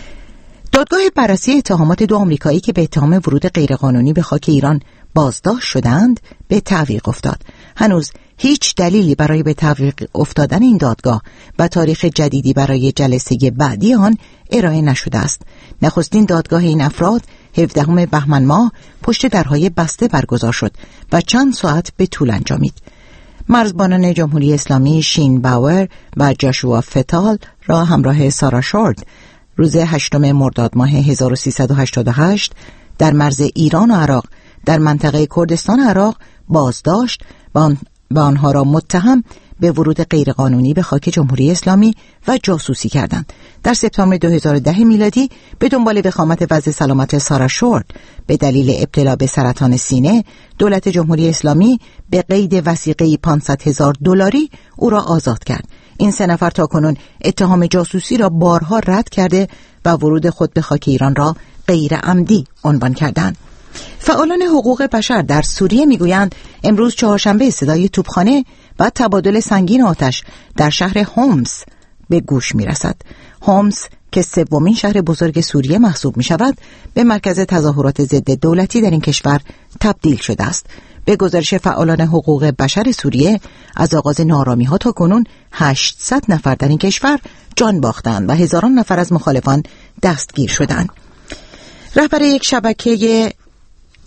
B: دادگاه بررسی اتهامات دو آمریکایی که به اتهام ورود غیرقانونی به خاک ایران بازداشت شدند به تعویق افتاد. هنوز هیچ دلیلی برای به تعویق افتادن این دادگاه و تاریخ جدیدی برای جلسه بعدی آن ارائه نشده است. نخستین دادگاه این افراد هفدهم بهمن ماه پشت درهای بسته برگزار شد و چند ساعت به طول انجامید. مرزبانان جمهوری اسلامی شین باور و جاشوا فتال را همراه سارا شورد روز هشتم مرداد ماه هزار و سیصد و هشتاد و هشت در مرز ایران و عراق در منطقه کردستان عراق بازداشت و آن و آنها را متهم به ورود غیرقانونی به خاک جمهوری اسلامی و جاسوسی کردند. در سپتامبر دو هزار و ده میلادی به دنبال وخامت وضع سلامت سارا شورد به دلیل ابتلا به سرطان سینه، دولت جمهوری اسلامی به قید وثیقه پانصد هزار دلاری او را آزاد کرد. این سه نفر تاکنون اتهام جاسوسی را بارها رد کرده و ورود خود به خاک ایران را غیر عمدی عنوان کردند. فعالان حقوق بشر در سوریه میگویند امروز چهارشنبه صدای توپخانه و تبادل سنگین آتش در شهر هومس به گوش میرسد. هومس که سومین شهر بزرگ سوریه محسوب می شود، به مرکز تظاهرات ضد دولتی در این کشور تبدیل شده است. به گزارش فعالان حقوق بشر سوریه، از آغاز نارامی ها تا کنون هشتصد نفر در این کشور جان باختند و هزاران نفر از مخالفان دستگیر شدند. رهبر یک شبکه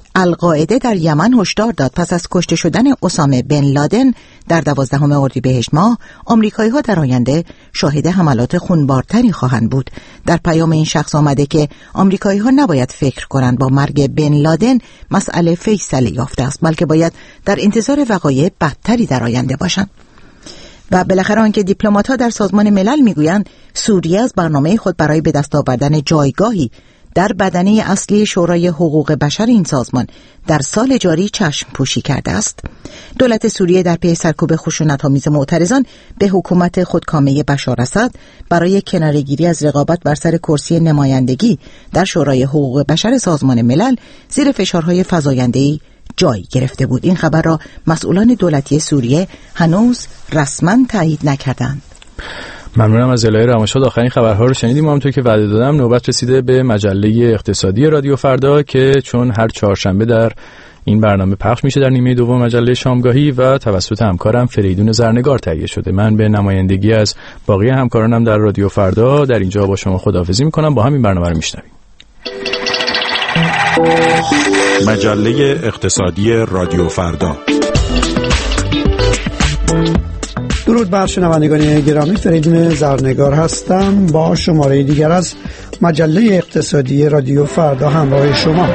B: القاعده در یمن هشدار داد پس از کشته شدن اسامه بن لادن در دوازدهم اردیبهشت ماه، آمریکایی‌ها در آینده شاهد حملات خونبارتری خواهند بود. در پیام این شخص آمده که آمریکایی‌ها نباید فکر کنند با مرگ بن لادن مسئله فیصله یافته است، بلکه باید در انتظار وقایع بدتری در آینده باشند. و بالاخره آنکه دیپلمات‌ها در سازمان ملل میگویند سوریه از برنامه خود برای به دست آوردن جایگاهی در بدنه اصلی شورای حقوق بشر این سازمان در سال جاری چشم پوشی کرده است. دولت سوریه در پی سرکوب خشونت‌آمیز معترضان به حکومت خودکامه بشار اسد برای کناره‌گیری از رقابت بر سر کرسی نمایندگی در شورای حقوق بشر سازمان ملل زیر فشارهای فزاینده‌ای جای گرفته بود. این خبر را مسئولان دولتی سوریه هنوز رسما تایید نکردند.
A: ممنونم از الهه رمشاد. آخرین خبرها رو شنیدیم. همونطور که وعده دادم نوبت رسیده به مجله اقتصادی رادیو فردا که چون هر چهارشنبه در این برنامه پخش میشه در نیمه دوم مجله شامگاهی و توسط همکارم فریدون زرنگار تهیه شده. من به نمایندگی از باقی همکارانم در رادیو فردا در اینجا با شما خداحافظی میکنم. با همین برنامه رو میشنویم.
T: مجله اقتصادی رادیو فردا.
D: درود بر شنوندگان گرامی، فریدون زرنگار هستم با شماره دیگر از مجله اقتصادی رادیو فردا همراه شما.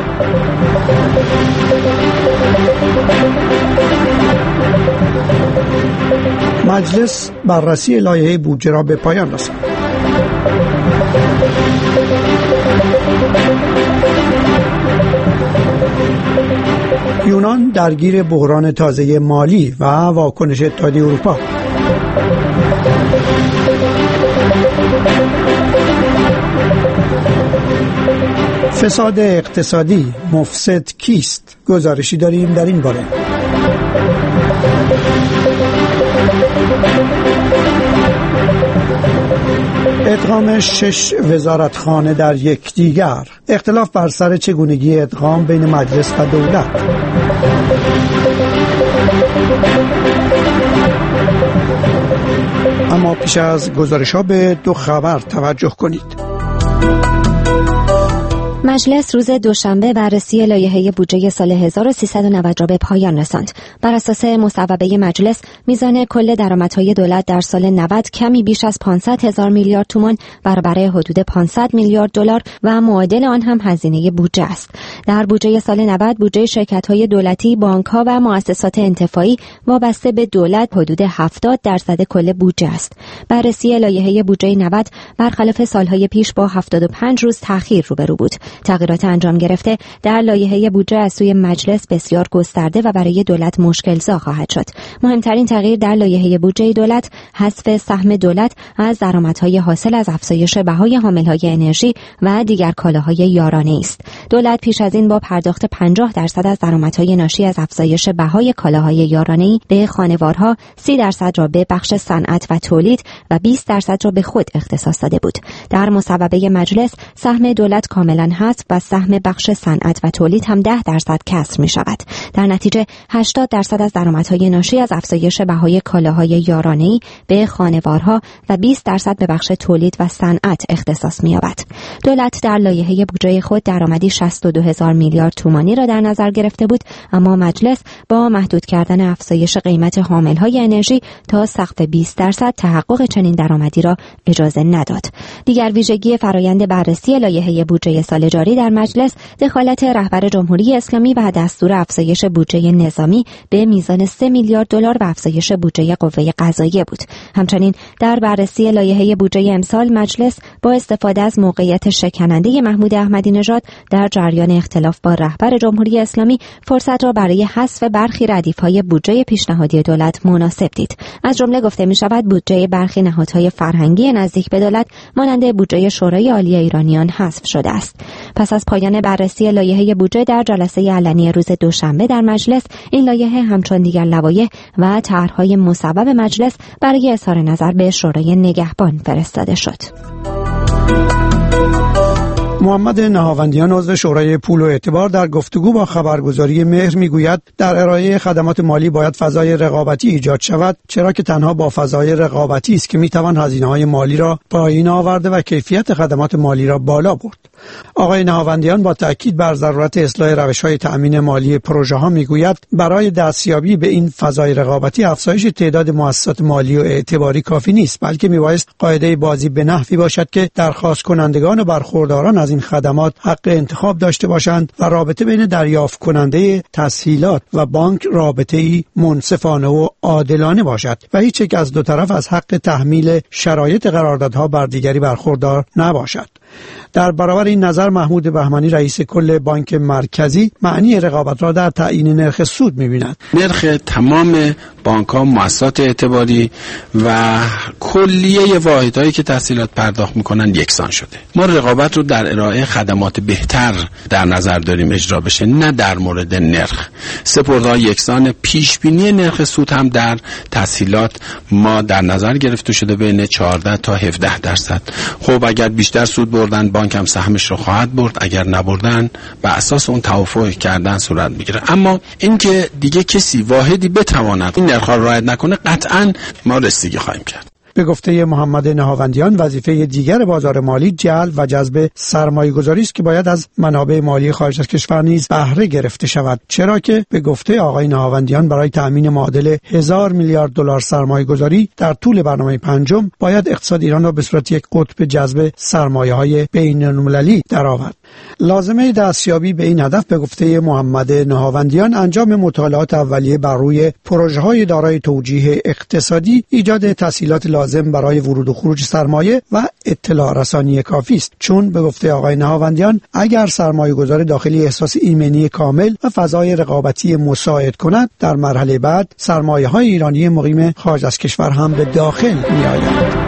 D: مجلس بررسی لایحه بودجه را به پایان رساند. یونان درگیر بحران تازه مالی و واکنش اتحادیه اروپا. فساد اقتصادی مفسد کیست؟ گزارشی داریم در این باره. ادغام شش وزارتخانه در یکدیگر، اختلاف بر سر چگونگی ادغام بین مجلس و دولت. اما پیش از گزارش‌ها به دو خبر توجه کنید.
F: مجلس روز دوشنبه بررسی لایحه بودجه سال هزار و سیصد و نود را به پایان رساند. بر اساس مصوبه مجلس، میزان کل درآمدهای دولت در سال نود کمی بیش از پانصد هزار میلیارد تومان برابر حدود پانصد میلیارد دلار و معادل آن هم هزینه بودجه است. در بودجه سال نود، بودجه شرکت‌های دولتی، بانک‌ها و مؤسسات انتفاعی وابسته به دولت حدود هفتاد درصد کل بودجه است. بررسی لایحه بودجه نود برخلاف سالهای پیش با هفتاد و پنج روز تأخیر روبرو بود. تغییرات انجام گرفته در لایحه بودجه از سوی مجلس بسیار گسترده و برای دولت مشکل‌زا خواهد شد. مهمترین تغییر در لایحه بودجه دولت حذف سهم دولت از درآمدهای حاصل از افزایش بهای حامل‌های انرژی و دیگر کالاهای یارانه است. دولت پیش از این با پرداخت پنجاه درصد از درآمدهای ناشی از افزایش بهای کالاهای یارانه‌ای به خانوارها، سی درصد را به بخش صنعت و تولید و بیست درصد را به خود اختصاص داده بود. در مصوبه مجلس سهم دولت کاملاً حذف و سهم بخش صنعت و تولید هم ده درصد کسر می شود. در نتیجه هشتاد درصد از درآمدهای ناشی از افزایش بهای کالاهای یارانه‌ای به خانوارها و بیست درصد به بخش تولید و صنعت اختصاص می یابد. دولت در لایحه بودجه خود درآمدی شصت و دو هزار میلیارد تومانی را در نظر گرفته بود، اما مجلس با محدود کردن افزایش قیمت حامل‌های انرژی تا سقف بیست درصد تحقق چنین درآمدی را اجازه نداد. دیگر ویژگی فرآیند بررسی لایحه بودجه سال جاری در مجلس دخالت رهبر جمهوری اسلامی و دستور افزایش بودجه نظامی به میزان سه میلیارد دلار و افزایش بودجه قوه قضاییه بود. همچنین در بررسی لایحه بودجه امسال مجلس با استفاده از موقعیت شکننده محمود احمدی نژاد در جریان اختلاف با رهبر جمهوری اسلامی فرصت را برای حذف برخی ردیف‌های بودجه پیشنهادی دولت مناسب دید. از جمله گفته می‌شود بودجه برخی نهادهای فرهنگی نزدیک به دولت مانند بودجه شورای عالی ایرانیان حذف شده است. پس از پایان بررسی لایحه بودجه در جلسه علنی روز دوشنبه در مجلس، این لایحه همچون دیگر لوایح و طرح‌های مصوب مجلس برای اظهار نظر به شورای نگهبان فرستاده شد.
D: محمد نهاوندیان عضو شورای پول و اعتبار در گفتگو با خبرگزاری مهر میگوید در ارائه خدمات مالی باید فضای رقابتی ایجاد شود، چرا که تنها با فضای رقابتی است که میتوان هزینه‌های مالی را پایین آورده و کیفیت خدمات مالی را بالا برد. آقای نهاوندیان با تاکید بر ضرورت اصلاح روش‌های تأمین مالی پروژه‌ها میگوید برای دستیابی به این فضای رقابتی افزایش تعداد مؤسسات مالی و اعتباری کافی نیست، بلکه میبایست قاعده بازی به نحوی باشد که درخواست کنندگان و برخورداران از این خدمات حق انتخاب داشته باشند و رابطه بین دریافت کننده تسهیلات و بانک رابطه‌ای منصفانه و عادلانه باشد و هیچ یک از دو طرف از حق تحمیل شرایط قراردادها بر دیگری برخوردار نباشد. در برابر این نظر محمود بهمنی رئیس کل بانک مرکزی معنی رقابت را در تعیین نرخ سود می‌بیند.
E: نرخ تمام بانک‌ها، مؤسسات اعتباری و کلیه واحدهایی که تسهیلات پرداخت می‌کنن یکسان شده. ما رقابت رو در ارائه خدمات بهتر در نظر داریم اجرا بشه، نه در مورد نرخ. سپرده‌های یکسان، پیش‌بینی نرخ سود هم در تسهیلات ما در نظر گرفته شده بین چهارده تا هفده درصد. خب اگر بیشتر سود بردن بانک هم سهمش رو خواهد برد، اگر نبردن به اساس اون توافق کردن صورت میگیره. اما اینکه دیگه کسی واحدی بتواند این نرخ‌ها رو رعایت نکنه قطعاً ما رسیدگی خواهیم کرد.
D: به گفته محمد نهاوندیان وظیفه دیگر بازار مالی جلب و جذب سرمایه‌گذاری است که باید از منابع مالی خارج از کشور نیز بهره گرفته شود، چرا که به گفته آقای نهاوندیان برای تأمین معادل هزار میلیارد دلار سرمایه‌گذاری در طول برنامه پنجم باید اقتصاد ایران را به صورت یک قطب جذب سرمایه‌های بین‌المللی درآورد. لازمه دستیابی به این هدف به گفته محمد نهاوندیان انجام مطالعات اولیه بر روی پروژه‌های دارای توجیه اقتصادی، ایجاد تسهیلات لازم برای ورود و خروج سرمایه و اطلاع رسانی کافی است، چون به گفته آقای نهاوندیان اگر سرمایه‌گذار داخلی احساس ایمنی کامل و فضای رقابتی مساعد کند، در مرحله بعد سرمایه‌های ایرانی مقیم خارج از کشور هم به داخل می‌آیند.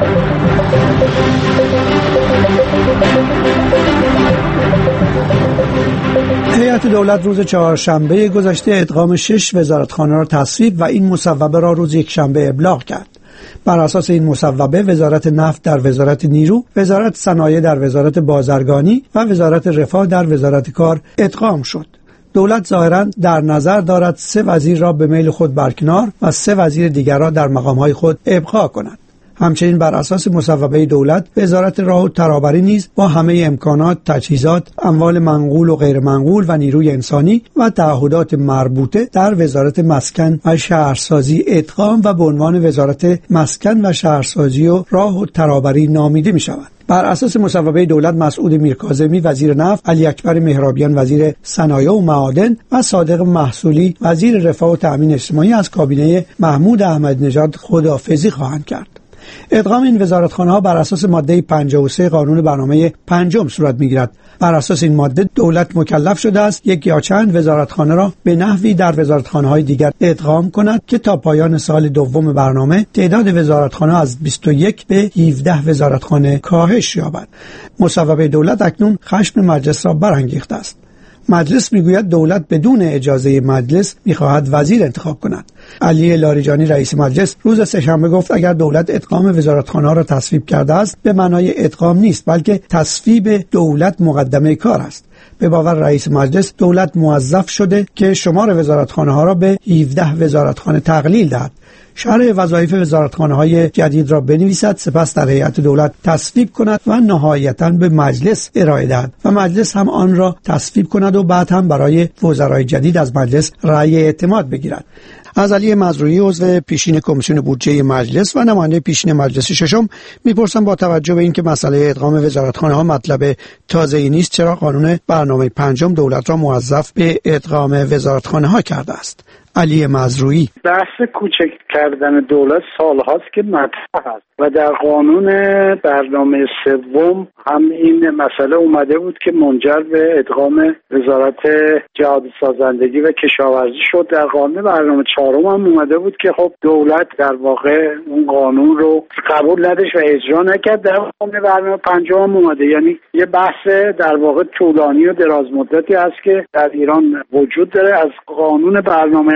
D: هیئت دولت روز چهارشنبه گذشته ادغام شش وزارتخانه را تصویب و این مصوبه را روز یکشنبه ابلاغ کرد. بر اساس این مصوبه وزارت نفت در وزارت نیرو، وزارت صنایع در وزارت بازرگانی و وزارت رفاه در وزارت کار ادغام شد. دولت ظاهراً در نظر دارد سه وزیر را به میل خود برکنار و سه وزیر دیگر را در مقام‌های خود ابقا کند. همچنین بر اساس مصوبه دولت وزارت راه و ترابری نیز با همه امکانات، تجهیزات، اموال منقول و غیر منقول و نیروی انسانی و تعهدات مربوطه در وزارت مسکن و شهرسازی ادغام و به عنوان وزارت مسکن و شهرسازی و راه و ترابری نامیده می شود. بر اساس مصوبه دولت مسعود میرکاظمی وزیر نفت، علی اکبر مهرابیان وزیر صنایع و معادن و صادق محصولی وزیر رفاه و تأمین اجتماعی از کابینه محمود احمدی نژاد خداحافظی خواهند کرد. ادغام این وزارتخانه‌ها بر اساس ماده پنجاه و سه قانون برنامه پنجم صورت می‌گیرد. بر اساس این ماده دولت مکلف شده است یک یا چند وزارتخانه را به نحوی در وزارتخانه‌های دیگر ادغام کند که تا پایان سال دوم برنامه تعداد وزارتخانه از بیست و یک به هفده وزارتخانه کاهش یابد. مصوبه دولت اکنون خشم مجلس را برانگیخته است. مجلس میگوید دولت بدون اجازه مجلس میخواهد وزیر انتخاب کند. علی لاریجانی رئیس مجلس روز سه‌شنبه گفت اگر دولت ادغام وزارتخانه‌ها را تصویب کرده است به معنای ادغام نیست، بلکه تصویب دولت مقدمه کار است. به باور رئیس مجلس دولت موظف شده که شمار وزارتخانه‌ها را به هفده وزارتخانه تقلیل دهد. شرح وظایف وزارتخانه‌های جدید را بنویسد، سپس در هیئت دولت تصویب کند و نهایتاً به مجلس ارائه دهد و مجلس هم آن را تصویب کند و بعد هم برای وزرای جدید از مجلس رأی اعتماد بگیرد. از علی مزروعی عضو پیشین کمیسیون بودجه مجلس و نماینده پیشین مجلس ششم میپرسم با توجه به اینکه مسئله ادغام وزارتخانه‌ها مطلب تازه‌ای نیست، چرا قانون برنامه پنجم دولت را موظف به ادغام وزارتخانه‌ها کرده است؟ علی مزروعی:
V: بحث کوچک کردن دولت سالهاست که مطرح است و در قانون برنامه سوم هم این مسئله اومده بود که منجر به ادغام وزارت جهاد سازندگی و کشاورزی شد. در قانون برنامه چهارم هم اومده بود که خب دولت در واقع اون قانون رو قبول نداشت و اجرا نکرد. در قانون برنامه پنجم هم اومده، یعنی یه بحث در واقع طولانی و دراز مدتی است که در ایران وجود داره. از قانون برنامه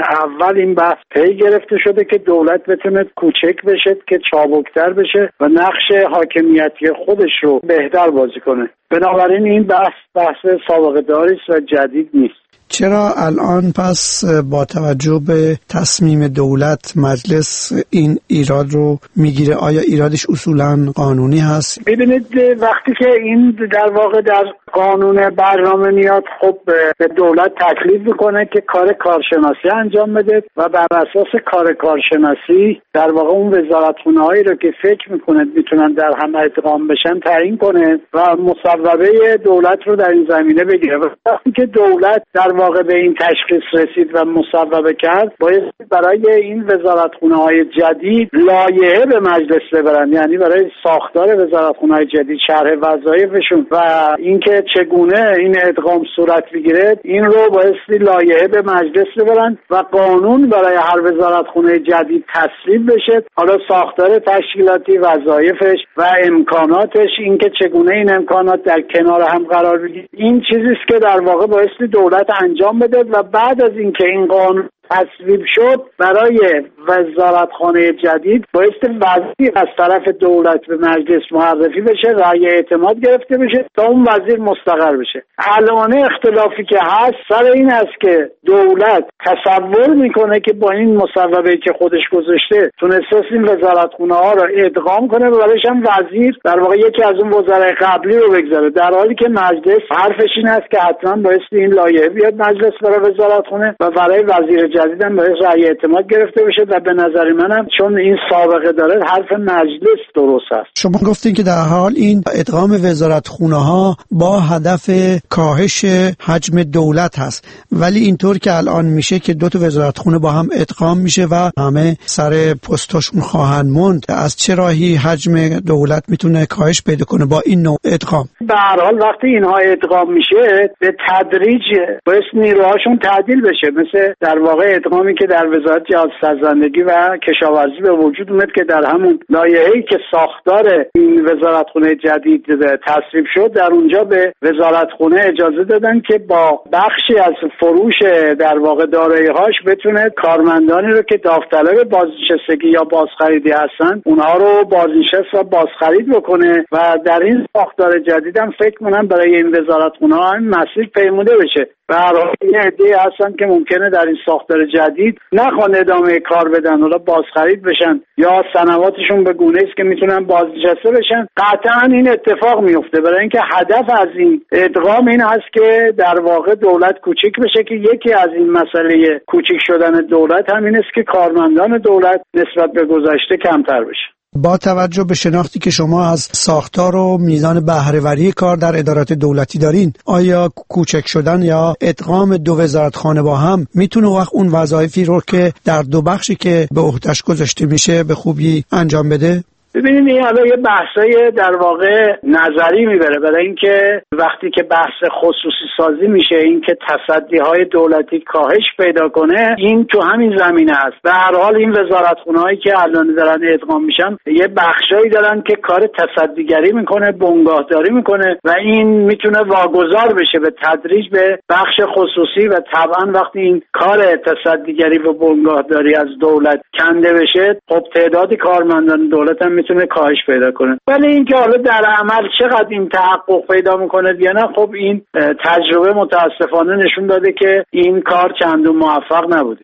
V: اول این بحث پی گرفته شده که دولت بتونه کوچک بشه که چابکتر بشه و نقش حاکمیتی خودش رو بهتر بازی کنه. بنابراین این بحث بحث سابقه داری است و جدید نیست.
D: چرا الان پس با توجه به تصمیم دولت مجلس این ایراد رو میگیره؟ آیا ایرادش اصولا قانونی هست؟
V: ببینید وقتی که این در واقع در قانون برنامه میاد، خب به دولت تکلیف میکنه که کار کارشناسی انجام بده و بر اساس کار کارشناسی در واقع اون وزارتخونه هایی رو که فکر میکنه میتونن در هم ادغام بشن تعیین کنه و مصوبه دولت رو در این زمینه بگیره. وقتی که دولت در واقع به این تشخیص رسید و مصوبه کرد، باید برای این وزارتخونه های جدید لایحه به مجلس ببرن، یعنی برای ساختار وزارتخونه های جدید، شرح وظایفشون و اینکه چگونه این ادغام صورت بگیره، این رو بایستی لایحه به مجلس ببرن و قانون برای هر وزارتخونه جدید تصویب بشه. حالا ساختار تشکیلاتی، وظایفش و امکاناتش، اینکه چگونه این امکانات در کنار هم قرار بگیره، این چیزی است که در واقع بایستی دولت انجام بده و بعد از اینکه این قانون تصویب شد برای وزارتخانه جدید بایستی وزیر از طرف دولت به مجلس معرفی بشه، رأی اعتماد گرفته بشه تا اون وزیر مستقر بشه. الان اختلافی که هست سر این است که دولت تصور میکنه که با این مصوبه‌ای که خودش گذاشته تونسته این وزارتخونه ها رو ادغام کنه و برایش هم وزیر در واقع یکی از اون وزرای قبلی رو بگذاره، در حالی که مجلس حرفش این است که حتما بایستی این لایحه بیاد مجلس برای وزارتخونه و برای وزیر جدیدم باید رأی اعتماد گرفته بشه و به نظر منم چون این سابقه داره حرف مجلس درست است.
D: شما گفتین که در حال این ادغام وزارتخونه ها با هدف کاهش حجم دولت هست، ولی اینطور که الان میشه که دو تا وزارتخونه با هم ادغام میشه و همه سر پستاشون خواهند موند، از چه راهی حجم دولت میتونه کاهش پیدا کنه با این نوع ادغام؟
V: به هر حال وقتی اینها ادغام میشه به تدریج باید نیروهاشون تعدیل بشه، مثل در واقع ادغامی که در وزارت جهاد سرزندگی و کشاورزی به وجود اومد که در همون لایحه‌ای که ساختار این وزارتخونه جدید تصویب شد در اونجا به وزارتخونه اجازه دادن که با بخشی از فروش در واقع دارایی‌هاش بتونه کارمندانی رو که داوطلب بازنشستگی یا بازخریدی هستن اونها رو بازنشست و بازخرید بکنه و در این ساختار جدید هم فکر کنم برای این وزارتخونه‌ها این مسیر پیموده بشه. و هر حال یه عده‌ای هستن که ممکنه در این ساختار جدید نخوان ادامه کار بدن، حالا بازخرید بشن یا سنواتشون به گونه است که میتونن بازنشسته بشن. قطعا این اتفاق میفته، برای اینکه هدف از این ادغام این هست که در واقع دولت کوچیک بشه، که یکی از این مسئله کوچیک شدن دولت همین است که کارمندان دولت نسبت به گذشته کمتر بشه.
D: با توجه به شناختی که شما از ساختار و میزان بهره‌وری کار در ادارات دولتی دارین، آیا کوچک شدن یا ادغام دو وزارتخانه با هم میتونه وقت اون وظایفی رو که در دو بخشی که به عهده‌اش گذاشته میشه به خوبی انجام بده؟
V: ببینید این حالا یه بحثای در واقع نظری میبره، برای اینکه وقتی که بحث خصوصی سازی میشه، اینکه تصدیهای دولتی کاهش پیدا کنه، این تو همین زمینه است. به هر حال این وزارتخونه‌هایی که الان دارن ادغام میشن یه بخشایی دارن که کار تصدیگری میکنه، بنگاهداری میکنه و این میتونه واگذار بشه به تدریج به بخش خصوصی و طبعا وقتی این کار تصدیگری و بنگاهداری از دولت کنده بشه، خب تعداد کارمندان دولت هم میتونه کاهش پیدا کنه. ولی اینکه حالا در عمل چقدر این تحقق پیدا میکنه یا نه، خب این تجربه متاسفانه نشون داده که این کار چندون موفق نبوده.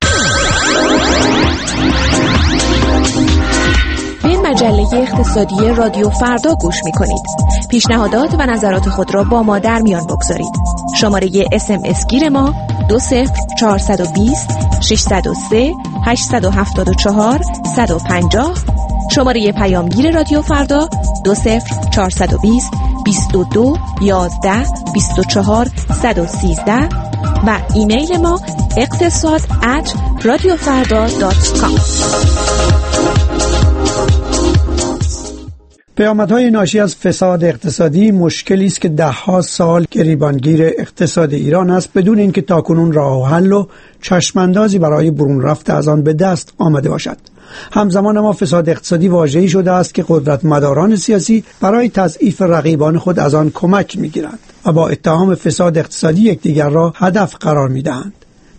I: به این مجله اقتصادی رادیو فردا گوش میکنید. پیشنهادات و نظرات خود را با ما در میان بگذارید. شماره اس ام اس گیر ما دو صفر چهارصد و بیست ششصد و سه هشتصد و هفتاد و چهار صد و پنجاه، شماره پیامگیر رادیو فردا دو صفر چهارصد و بیست بیست و دو یازده بیست و چهار صد و سیزده و ایمیل ما اقتصاد ات رادیو فردا دات کام.
D: پیامدهای ناشی از فساد اقتصادی مشکلی است که دهها سال گریبانگیر اقتصاد ایران است، بدون اینکه تاکنون راه و حل و چشماندازی برای برون رفت از آن به دست آمده باشد. همزمان ما فساد اقتصادی واژه‌ای شده است که قدرتمداران سیاسی برای تضعیف رقیبان خود از آن کمک می‌گیرند و با اتهام فساد اقتصادی یکدیگر را هدف قرار می‌دهند.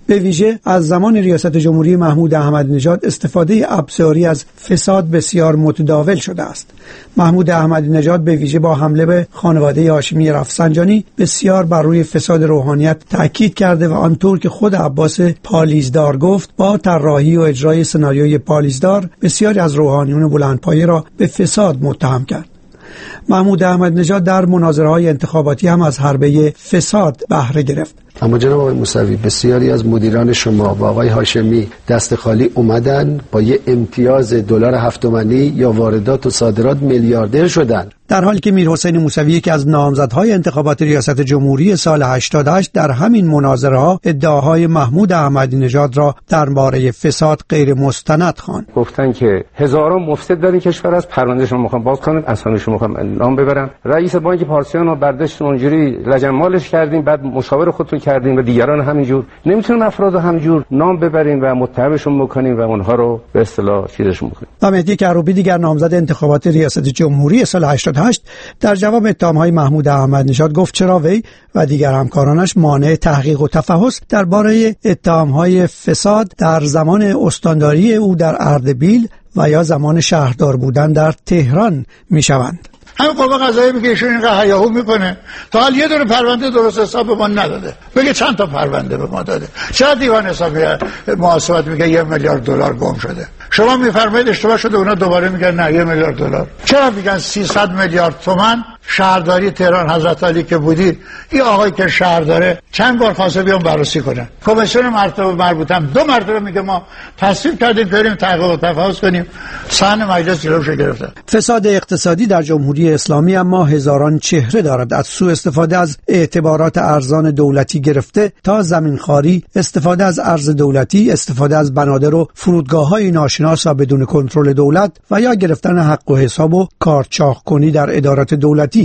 D: به ویژه از زمان ریاست جمهوری محمود احمدی نژاد استفاده ابزاری از فساد بسیار متداول شده است. محمود احمدی نژاد به ویژه با حمله به خانواده هاشمی رفسنجانی بسیار بر روی فساد روحانیت تاکید کرده و آنطور که خود عباس پالیزدار گفت، با طراحی و اجرای سناریوی پالیزدار بسیاری از روحانیون بلندپایه را به فساد متهم کرد. محمود احمدی نژاد در مناظره‌های انتخاباتی هم از حربه فساد بهره گرفت.
G: اما جناب آقای موسوی، بسیاری از مدیران شما و آقای هاشمی دست خالی اومدن با یه امتیاز دلار هفت تومانی یا واردات و صادرات میلیاردر شدن،
D: در حالی که میرحسین موسوی که از نامزدهای انتخابات ریاست جمهوری سال هشتاد و هشت در همین مناظره‌ها ادعاهای محمود احمدی نژاد را درباره فساد غیر مستند خواند.
J: گفتن که هزاران مفسد در این کشور است، پروندهشون میخوام باز کنن، اسامیشون میخوام نام ببرن. رئیس بانک پارسیان رو برداشت اونجوری لجنمالش کردیم، بعد مشاور خودتون کردیم و دیگران همینجور. نمیتونیم افراد رو همینجور نام ببریم و متهمشون بکنیم و اونها رو به اصطلاح چیزشون بکنیم.
D: و مهدی کروبی دیگر نامزد انتخابات ریاست جمهوری سال هشتاد و هشت در جواب اتهام‌های محمود احمدی نژاد گفت چرا وی و دیگر همکارانش مانع تحقیق و تفحص درباره اتهام‌های فساد در زمان استانداری او در اردبیل و یا زمان شهردار بودن در تهران میشوند.
W: همین قوه قضاییه میگه ایشون اینقدر هیاهو میکنه، تا حال یه دونه پرونده درست حساب به ما نداده. بگه چند تا پرونده به ما داده؟ چرا دیوان حسابی محاسبات میگه یه میلیارد دلار گم شده؟ شما میفرمایید اشتباه شده، اونا دوباره میگن نه یه میلیارد دلار. چرا میگن سیصد میلیارد تومان شهرداری تهران حضرت علی که بودی، این آقایی که شهر داره چند بار خواسته بیام بررسی کنه. کمیسیون مرتبه مربوطم دو مرتبه میگه ما تصویب کردیم بریم تحقیق و تفحص کنیم، صحن مجلس جلوش گرفته.
D: فساد اقتصادی در جمهوری اسلامی اما هزاران چهره دارد، از سوء استفاده از اعتبارات ارزان دولتی گرفته تا زمینخواری، استفاده از ارز دولتی، استفاده از بنادر و فرودگاه‌های ناشناس و بدون کنترل دولت و یا گرفتن حق و حساب و کارچاخ کنی در ادارات دولتی.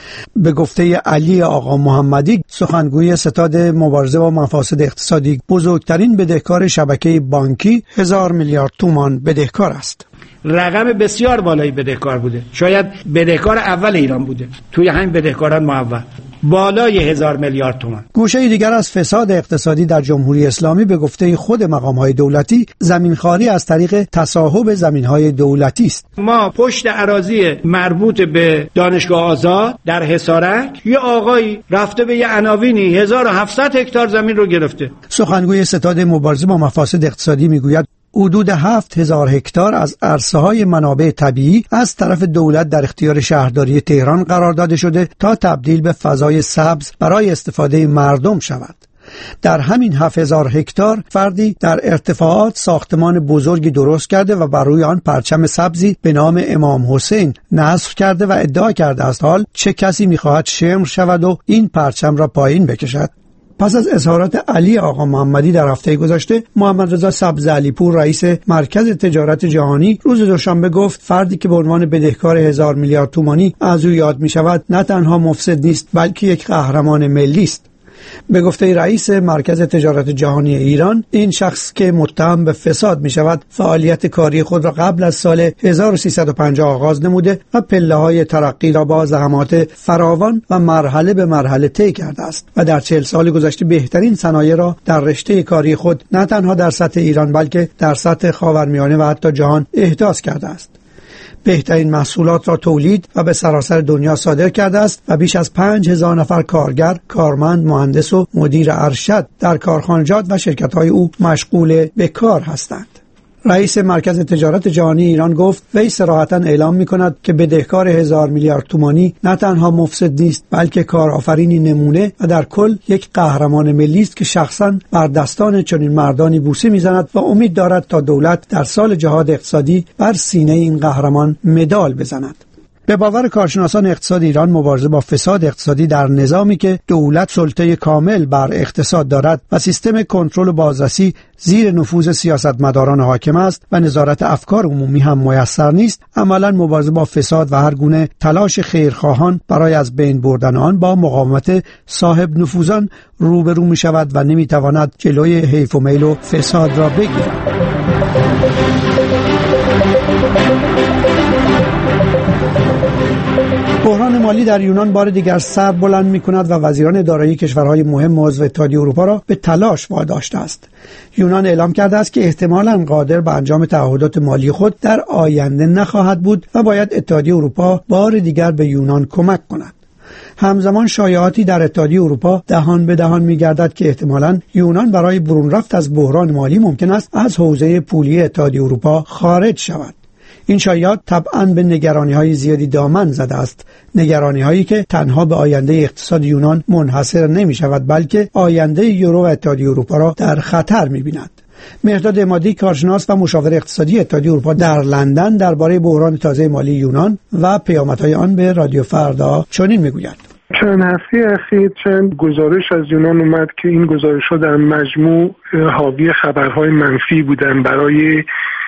D: به گفته علی آقا محمدی، سخنگوی ستاد مبارزه با مفاسد اقتصادی، بزرگترین بدهکار شبکه بانکی هزار میلیارد تومان بدهکار است.
X: رقم بسیار بالایی بدهکار بوده، شاید بدهکار اول ایران بوده توی همین بدهکاران معول، بالای هزار میلیارد تومان.
D: گوشه دیگر از فساد اقتصادی در جمهوری اسلامی به گفته خود مقام‌های دولتی زمینخواری از طریق تصاحب زمین‌های دولتی است.
X: ما پشت اراضی مربوط به دانشگاه آزاد در حصارک یه آقایی رفته به یه عناوینی هزار و هفتصد هکتار زمین رو گرفته.
D: سخنگوی ستاد مبارزه با مفاسد اقتصادی میگوید حدود هفت هزار هکتار از عرصه‌های منابع طبیعی از طرف دولت در اختیار شهرداری تهران قرار داده شده تا تبدیل به فضای سبز برای استفاده مردم شود. در همین هفت هزار هکتار فردی در ارتفاعات ساختمان بزرگی درست کرده و بر روی آن پرچم سبزی به نام امام حسین نصب کرده و ادعا کرده است حال چه کسی می‌خواهد شمر شود و این پرچم را پایین بکشد. پس از اظهارات علی آقا محمدی در هفته گذشته، محمد رضا سبز علیپور رئیس مرکز تجارت جهانی روز دوشنبه گفت فردی که به عنوان بدهکار هزار میلیارد تومانی از او یاد می شود نه تنها مفسد نیست بلکه یک قهرمان ملی است. به گفته رئیس مرکز تجارت جهانی ایران، این شخص که متهم به فساد می شود فعالیت کاری خود را قبل از سال هزار و سیصد و پنجاه آغاز نموده و پله‌های ترقی را با زحمات فراوان و مرحله به مرحله طی کرده است و در چهل سال گذشته بهترین صنایع را در رشته کاری خود نه تنها در سطح ایران بلکه در سطح خاورمیانه و حتی جهان احداث کرده است. بهترین محصولات را تولید و به سراسر دنیا صادر کرده است و بیش از پنج هزار نفر کارگر، کارمند، مهندس و مدیر ارشد در کارخانجات و شرکت‌های او مشغول به کار هستند. رئیس مرکز تجارت جهانی ایران گفت وی صراحتاً اعلام می‌کند که بدهکار هزار میلیارد تومانی نه تنها مفسد نیست بلکه کارآفرینی نمونه و در کل یک قهرمان ملی است که شخصاً بر دستان چنین مردانی بوسه می‌زند و امید دارد تا دولت در سال جهاد اقتصادی بر سینه این قهرمان مدال بزند. به باور کارشناسان اقتصاد ایران، مبارزه با فساد اقتصادی در نظامی که دولت سلطه کامل بر اقتصاد دارد و سیستم کنترل و بازرسی زیر نفوذ سیاستمداران حاکم است و نظارت افکار عمومی هم میسر نیست، عملاً مبارزه با فساد و هر گونه تلاش خیرخواهان برای از بین بردن آن با مقاومت صاحب نفوذان روبرو می شود و نمی تواند جلوی حیف و میل و فساد را بگیرد. بحران مالی در یونان بار دیگر سر بلند می‌کند و وزیران دارایی کشورهای مهم عضو اتحادیه اروپا را به تلاش واداشته است. یونان اعلام کرده است که احتمالاً قادر به انجام تعهدات مالی خود در آینده نخواهد بود و باید اتحادیه اروپا بار دیگر به یونان کمک کند. همزمان شایعاتی در اتحادیه اروپا دهان به دهان می‌گردد که احتمالاً یونان برای برون رفت از بحران مالی ممکن است از حوزه پولی اتحادیه اروپا خارج شود. این شایعات طبعاً به نگرانی‌های زیادی دامن زده است، نگرانی‌هایی که تنها به آینده اقتصاد یونان منحصر نمی‌شود بلکه آینده یورو و اتحادیه اروپا را در خطر می‌بیند. مهرداد عمادی، کارشناس و مشاور اقتصادی اتحادیه اروپا در لندن، درباره بحران تازه مالی یونان و پیامدهای آن به رادیو فردا چنین میگوید:
K: چند هفته اخیر چند گزارش از یونان اومد که این گزارش‌ها در مجموع حاوی خبرهای منفی بودن برای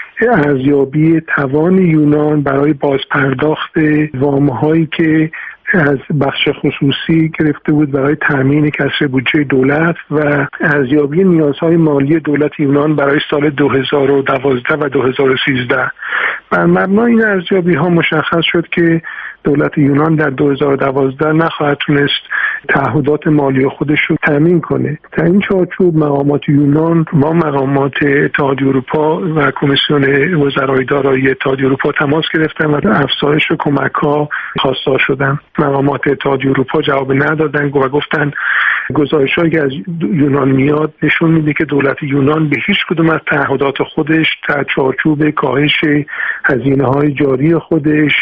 K: ارزیابی توان یونان برای بازپرداخت وام‌هایی که از بخش خصوصی گرفته بود برای تامین کسر بودجه دولت و ارزیابی نیازهای مالی دولت یونان برای سال دو هزار و دوازده و دو هزار و سیزده. بر مبنای این ارزیابی ها مشخص شد که دولت یونان در دو هزار و دوازده نخواهد تونست تعهدات مالی خودش رو تامین کنه. در این چارچوب مقامات یونان با مقامات اتحادیه اروپا و کمیسیون وزرای دارایی اتحادیه اروپا تماس گرفتن و افزایش کمک‌ها خواستار شدن. مقامات اتحادیه اروپا جواب ندادن و گفتن گزارش‌هایی که از یونان میاد نشون میده که دولت یونان به هیچ کدوم از تعهدات خودش در چارچوب کاهش هزینه‌های جاری خودش،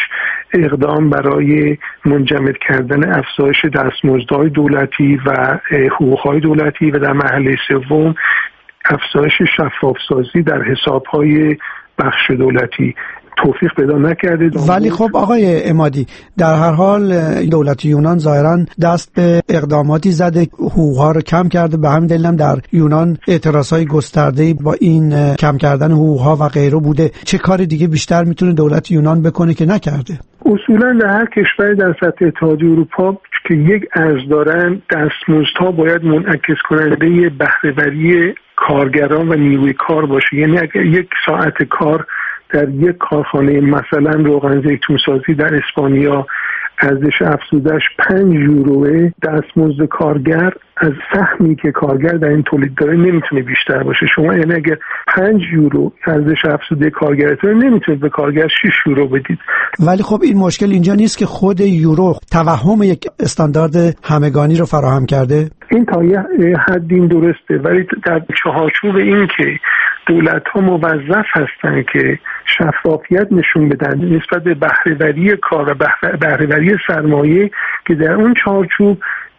K: اقدام برای منجمد کردن افزایش دستمزدهای دولتی و حقوق‌های دولتی و در مرحله سوم افزایش شفاف‌سازی در حساب‌های بخش دولتی توفیق پیدا نکرده.
D: ولی خب آقای عمادی، در هر حال دولت یونان ظاهراً دست به اقداماتی زده، حقوق‌ها رو کم کرده. به همین دلیل هم در یونان اعتراضهای گسترده‌ای با این کم کردن حقوق‌ها و غیره بوده. چه کار دیگه بیشتر میتونه دولت یونان بکنه که نکرده؟
K: اصولاً در هر کشوری در سطح اتحادیه اروپا که یک ارز دارن، دستمزدها باید منعکس کننده بهره‌وری کارگران و نیروی کار باشه. یعنی اگر یک ساعت کار در یک کارخانه مثلا روغن زیتون سازی در اسپانیا ارزش افزودش پنج یوروه، دستمزد کارگر از سهمی که کارگر در این تولید داره نمیتونه بیشتر باشه. شما یعنی اگر پنج یورو ارزش افزوده کارگرتون نمیتونید به کارگر شش یورو بدید.
D: ولی خب این مشکل اینجا نیست که خود یورو توهم یک استاندارد همگانی رو فراهم کرده؟
K: این تا یه حدی درسته، ولی در چارچوب این که دولت ها موظف هستن که شفافیت نشون بدن نسبت به بهره‌وری کار و بهره‌وری سرمایه که در اون چارچوب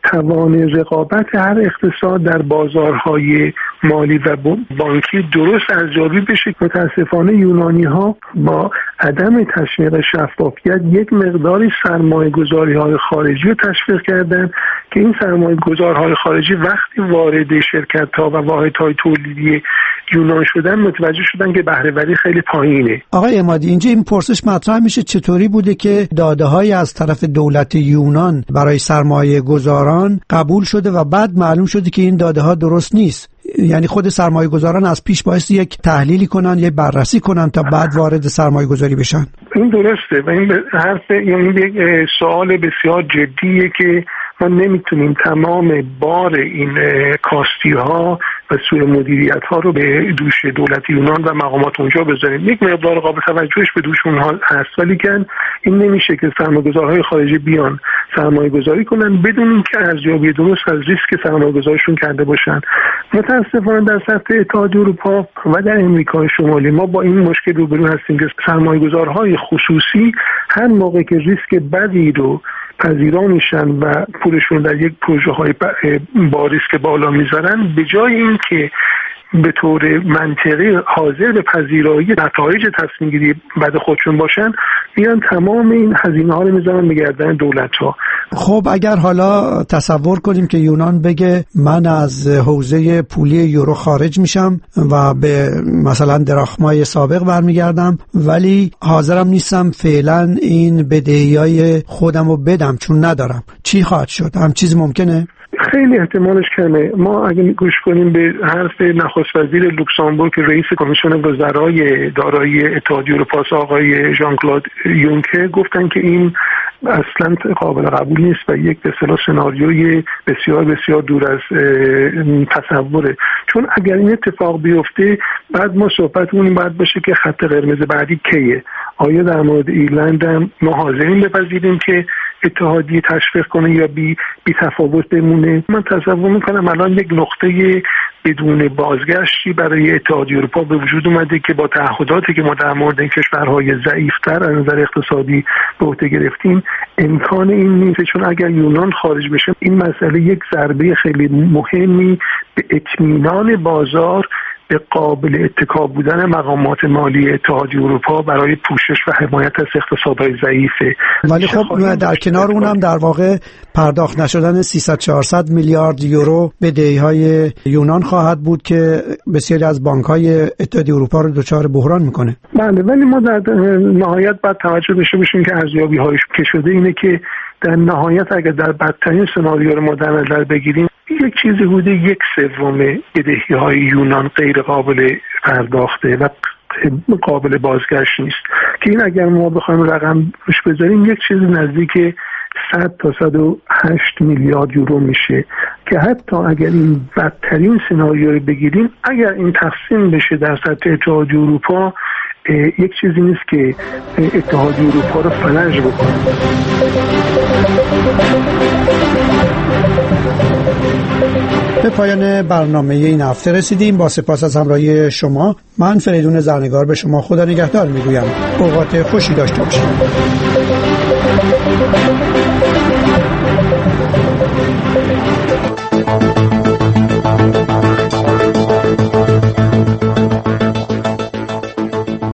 K: توان رقابت هر اقتصاد در بازارهای مالی و بانکی درست ارزیابی بشه. متاسفانه یونانی ها با عدم تشویق شفافیت یک مقداری سرمایه گذاری های خارجی رو تشویق کردن که این سرمایه گذارهای خارجی وقتی وارد شرکت ها و واحد های تولیدی یونان شدن متوجه شدن که بهره‌وری خیلی پایینه.
D: آقای عمادی، اینجا این پرسش مطرح میشه چطوری بوده که داده‌های از طرف دولت یونان برای سرمایه گذاران قبول شده و بعد معلوم شده که این داده‌ها درست نیست؟ یعنی خود سرمایه گذاران از پیش باعث یک تحلیلی کنن، یک بررسی کنن تا بعد وارد سرمایه گذاری بشن.
K: این درسته و این حرف، یعنی یک سوال بسیار جدیه که ما نمیتونیم تمام بار این کاستی ها و سوء مدیریت ها رو به دوش دولت یونان و مقامات اونجا بذاریم. یک مقدار قابل توجهش به دوش اونها هست، ولی که این نمیشه که سرمایه‌گذارهای خارجی بیان سرمایه گذاری کنن بدون اینکه ارزیابی درست از ریسک سرمایه گذاریشون کرده باشن. متاسفانه در سطح اتحادیه اروپا و در امریکای شمالی ما با این مشکل روبرو هستیم که سرمایه‌گذارهای خصوصی هر موقع که ریسک بدی رو پذیرا میشن و پولشون در یک پروژه های با ریسک بالا میذارن، به جای اینکه به طور منطقی حاضر به پذیرایی نتایج تصمیم گیری بعد خودشون باشن، میان تمام این هزینه ها رو میذارن به گردن دولت ها.
D: خب اگر حالا تصور کنیم که یونان بگه من از حوزه پولی یورو خارج میشم و به مثلا دراخمای سابق برمیگردم، ولی حاضرم نیستم فعلا این بدهیای خودم رو بدم چون ندارم، چی خواهد شد؟ هم چیز ممکنه؟
K: خیلی احتمالش کمه. ما اگه گوش کنیم به حرف نخست وزیر لوکزامبورگ که رئیس کمیسیون وزرای دارایی اتحادیه اروپا آقای ژان کلود یونکر، گفتن که این اصلا قابل قبول نیست و یک به اصطلاح سناریوی بسیار بسیار دور از تصوره. چون اگر این اتفاق بیفته بعد ما صحبتمون این باید باشه که خط قرمز بعدی کیه. آیا در مورد ایرلند هم ما حاضرین بپذیریم که اتحادیه تشویق کنه یا بی بی تفاوت بمونه؟ من تصور میکنم الان یک نقطه بدون بازگشتی برای اتحادیه اروپا به وجود اومده که با تعهداتی که ما در مورد این کشورهای ضعیفتر از نظر اقتصادی به عهده گرفتیم امکان این نیست. چون اگر یونان خارج بشه این مسئله یک ضربه خیلی مهمی به اطمینان بازار، به قابل اتکا بودن مقامات مالی اتحادیه اروپا برای پوشش و حمایت از اقتصادهای ضعیفه.
D: ولی خب در کنار اونم در واقع پرداخت نشدن سیصد چهارصد میلیارد یورو بدهی‌های یونان خواهد بود که بسیاری از بانک‌های اتحادیه اروپا رو دچار بحران میکنه.
K: بله، ولی ما در نهایت باید توجه داشته باشیم که ارزیابی‌هایش که شده اینه که در نهایت اگر در بدترین سناریو رو ما در نظر بگیریم یک چیزی حدود یک سوم بدهی‌های یونان غیر قابل پرداخته و قابل بازگشت نیست که این اگر ما بخوایم رقم روش بذاریم یک چیزی نزدیک صد تا صد و هشت میلیارد یورو میشه که حتی اگر این بدترین سناریو رو بگیریم اگر این تقسیم بشه در سطح اتحادیه اروپا یک چیزی نیست که اتحادیه اروپا رو فلج بکنه.
D: به پایان برنامه این هفته رسیدیم. با سپاس از همراهی شما، من فریدون زرنگار به شما خدا نگهدار میگویم. اوقات خوشی داشته باشید.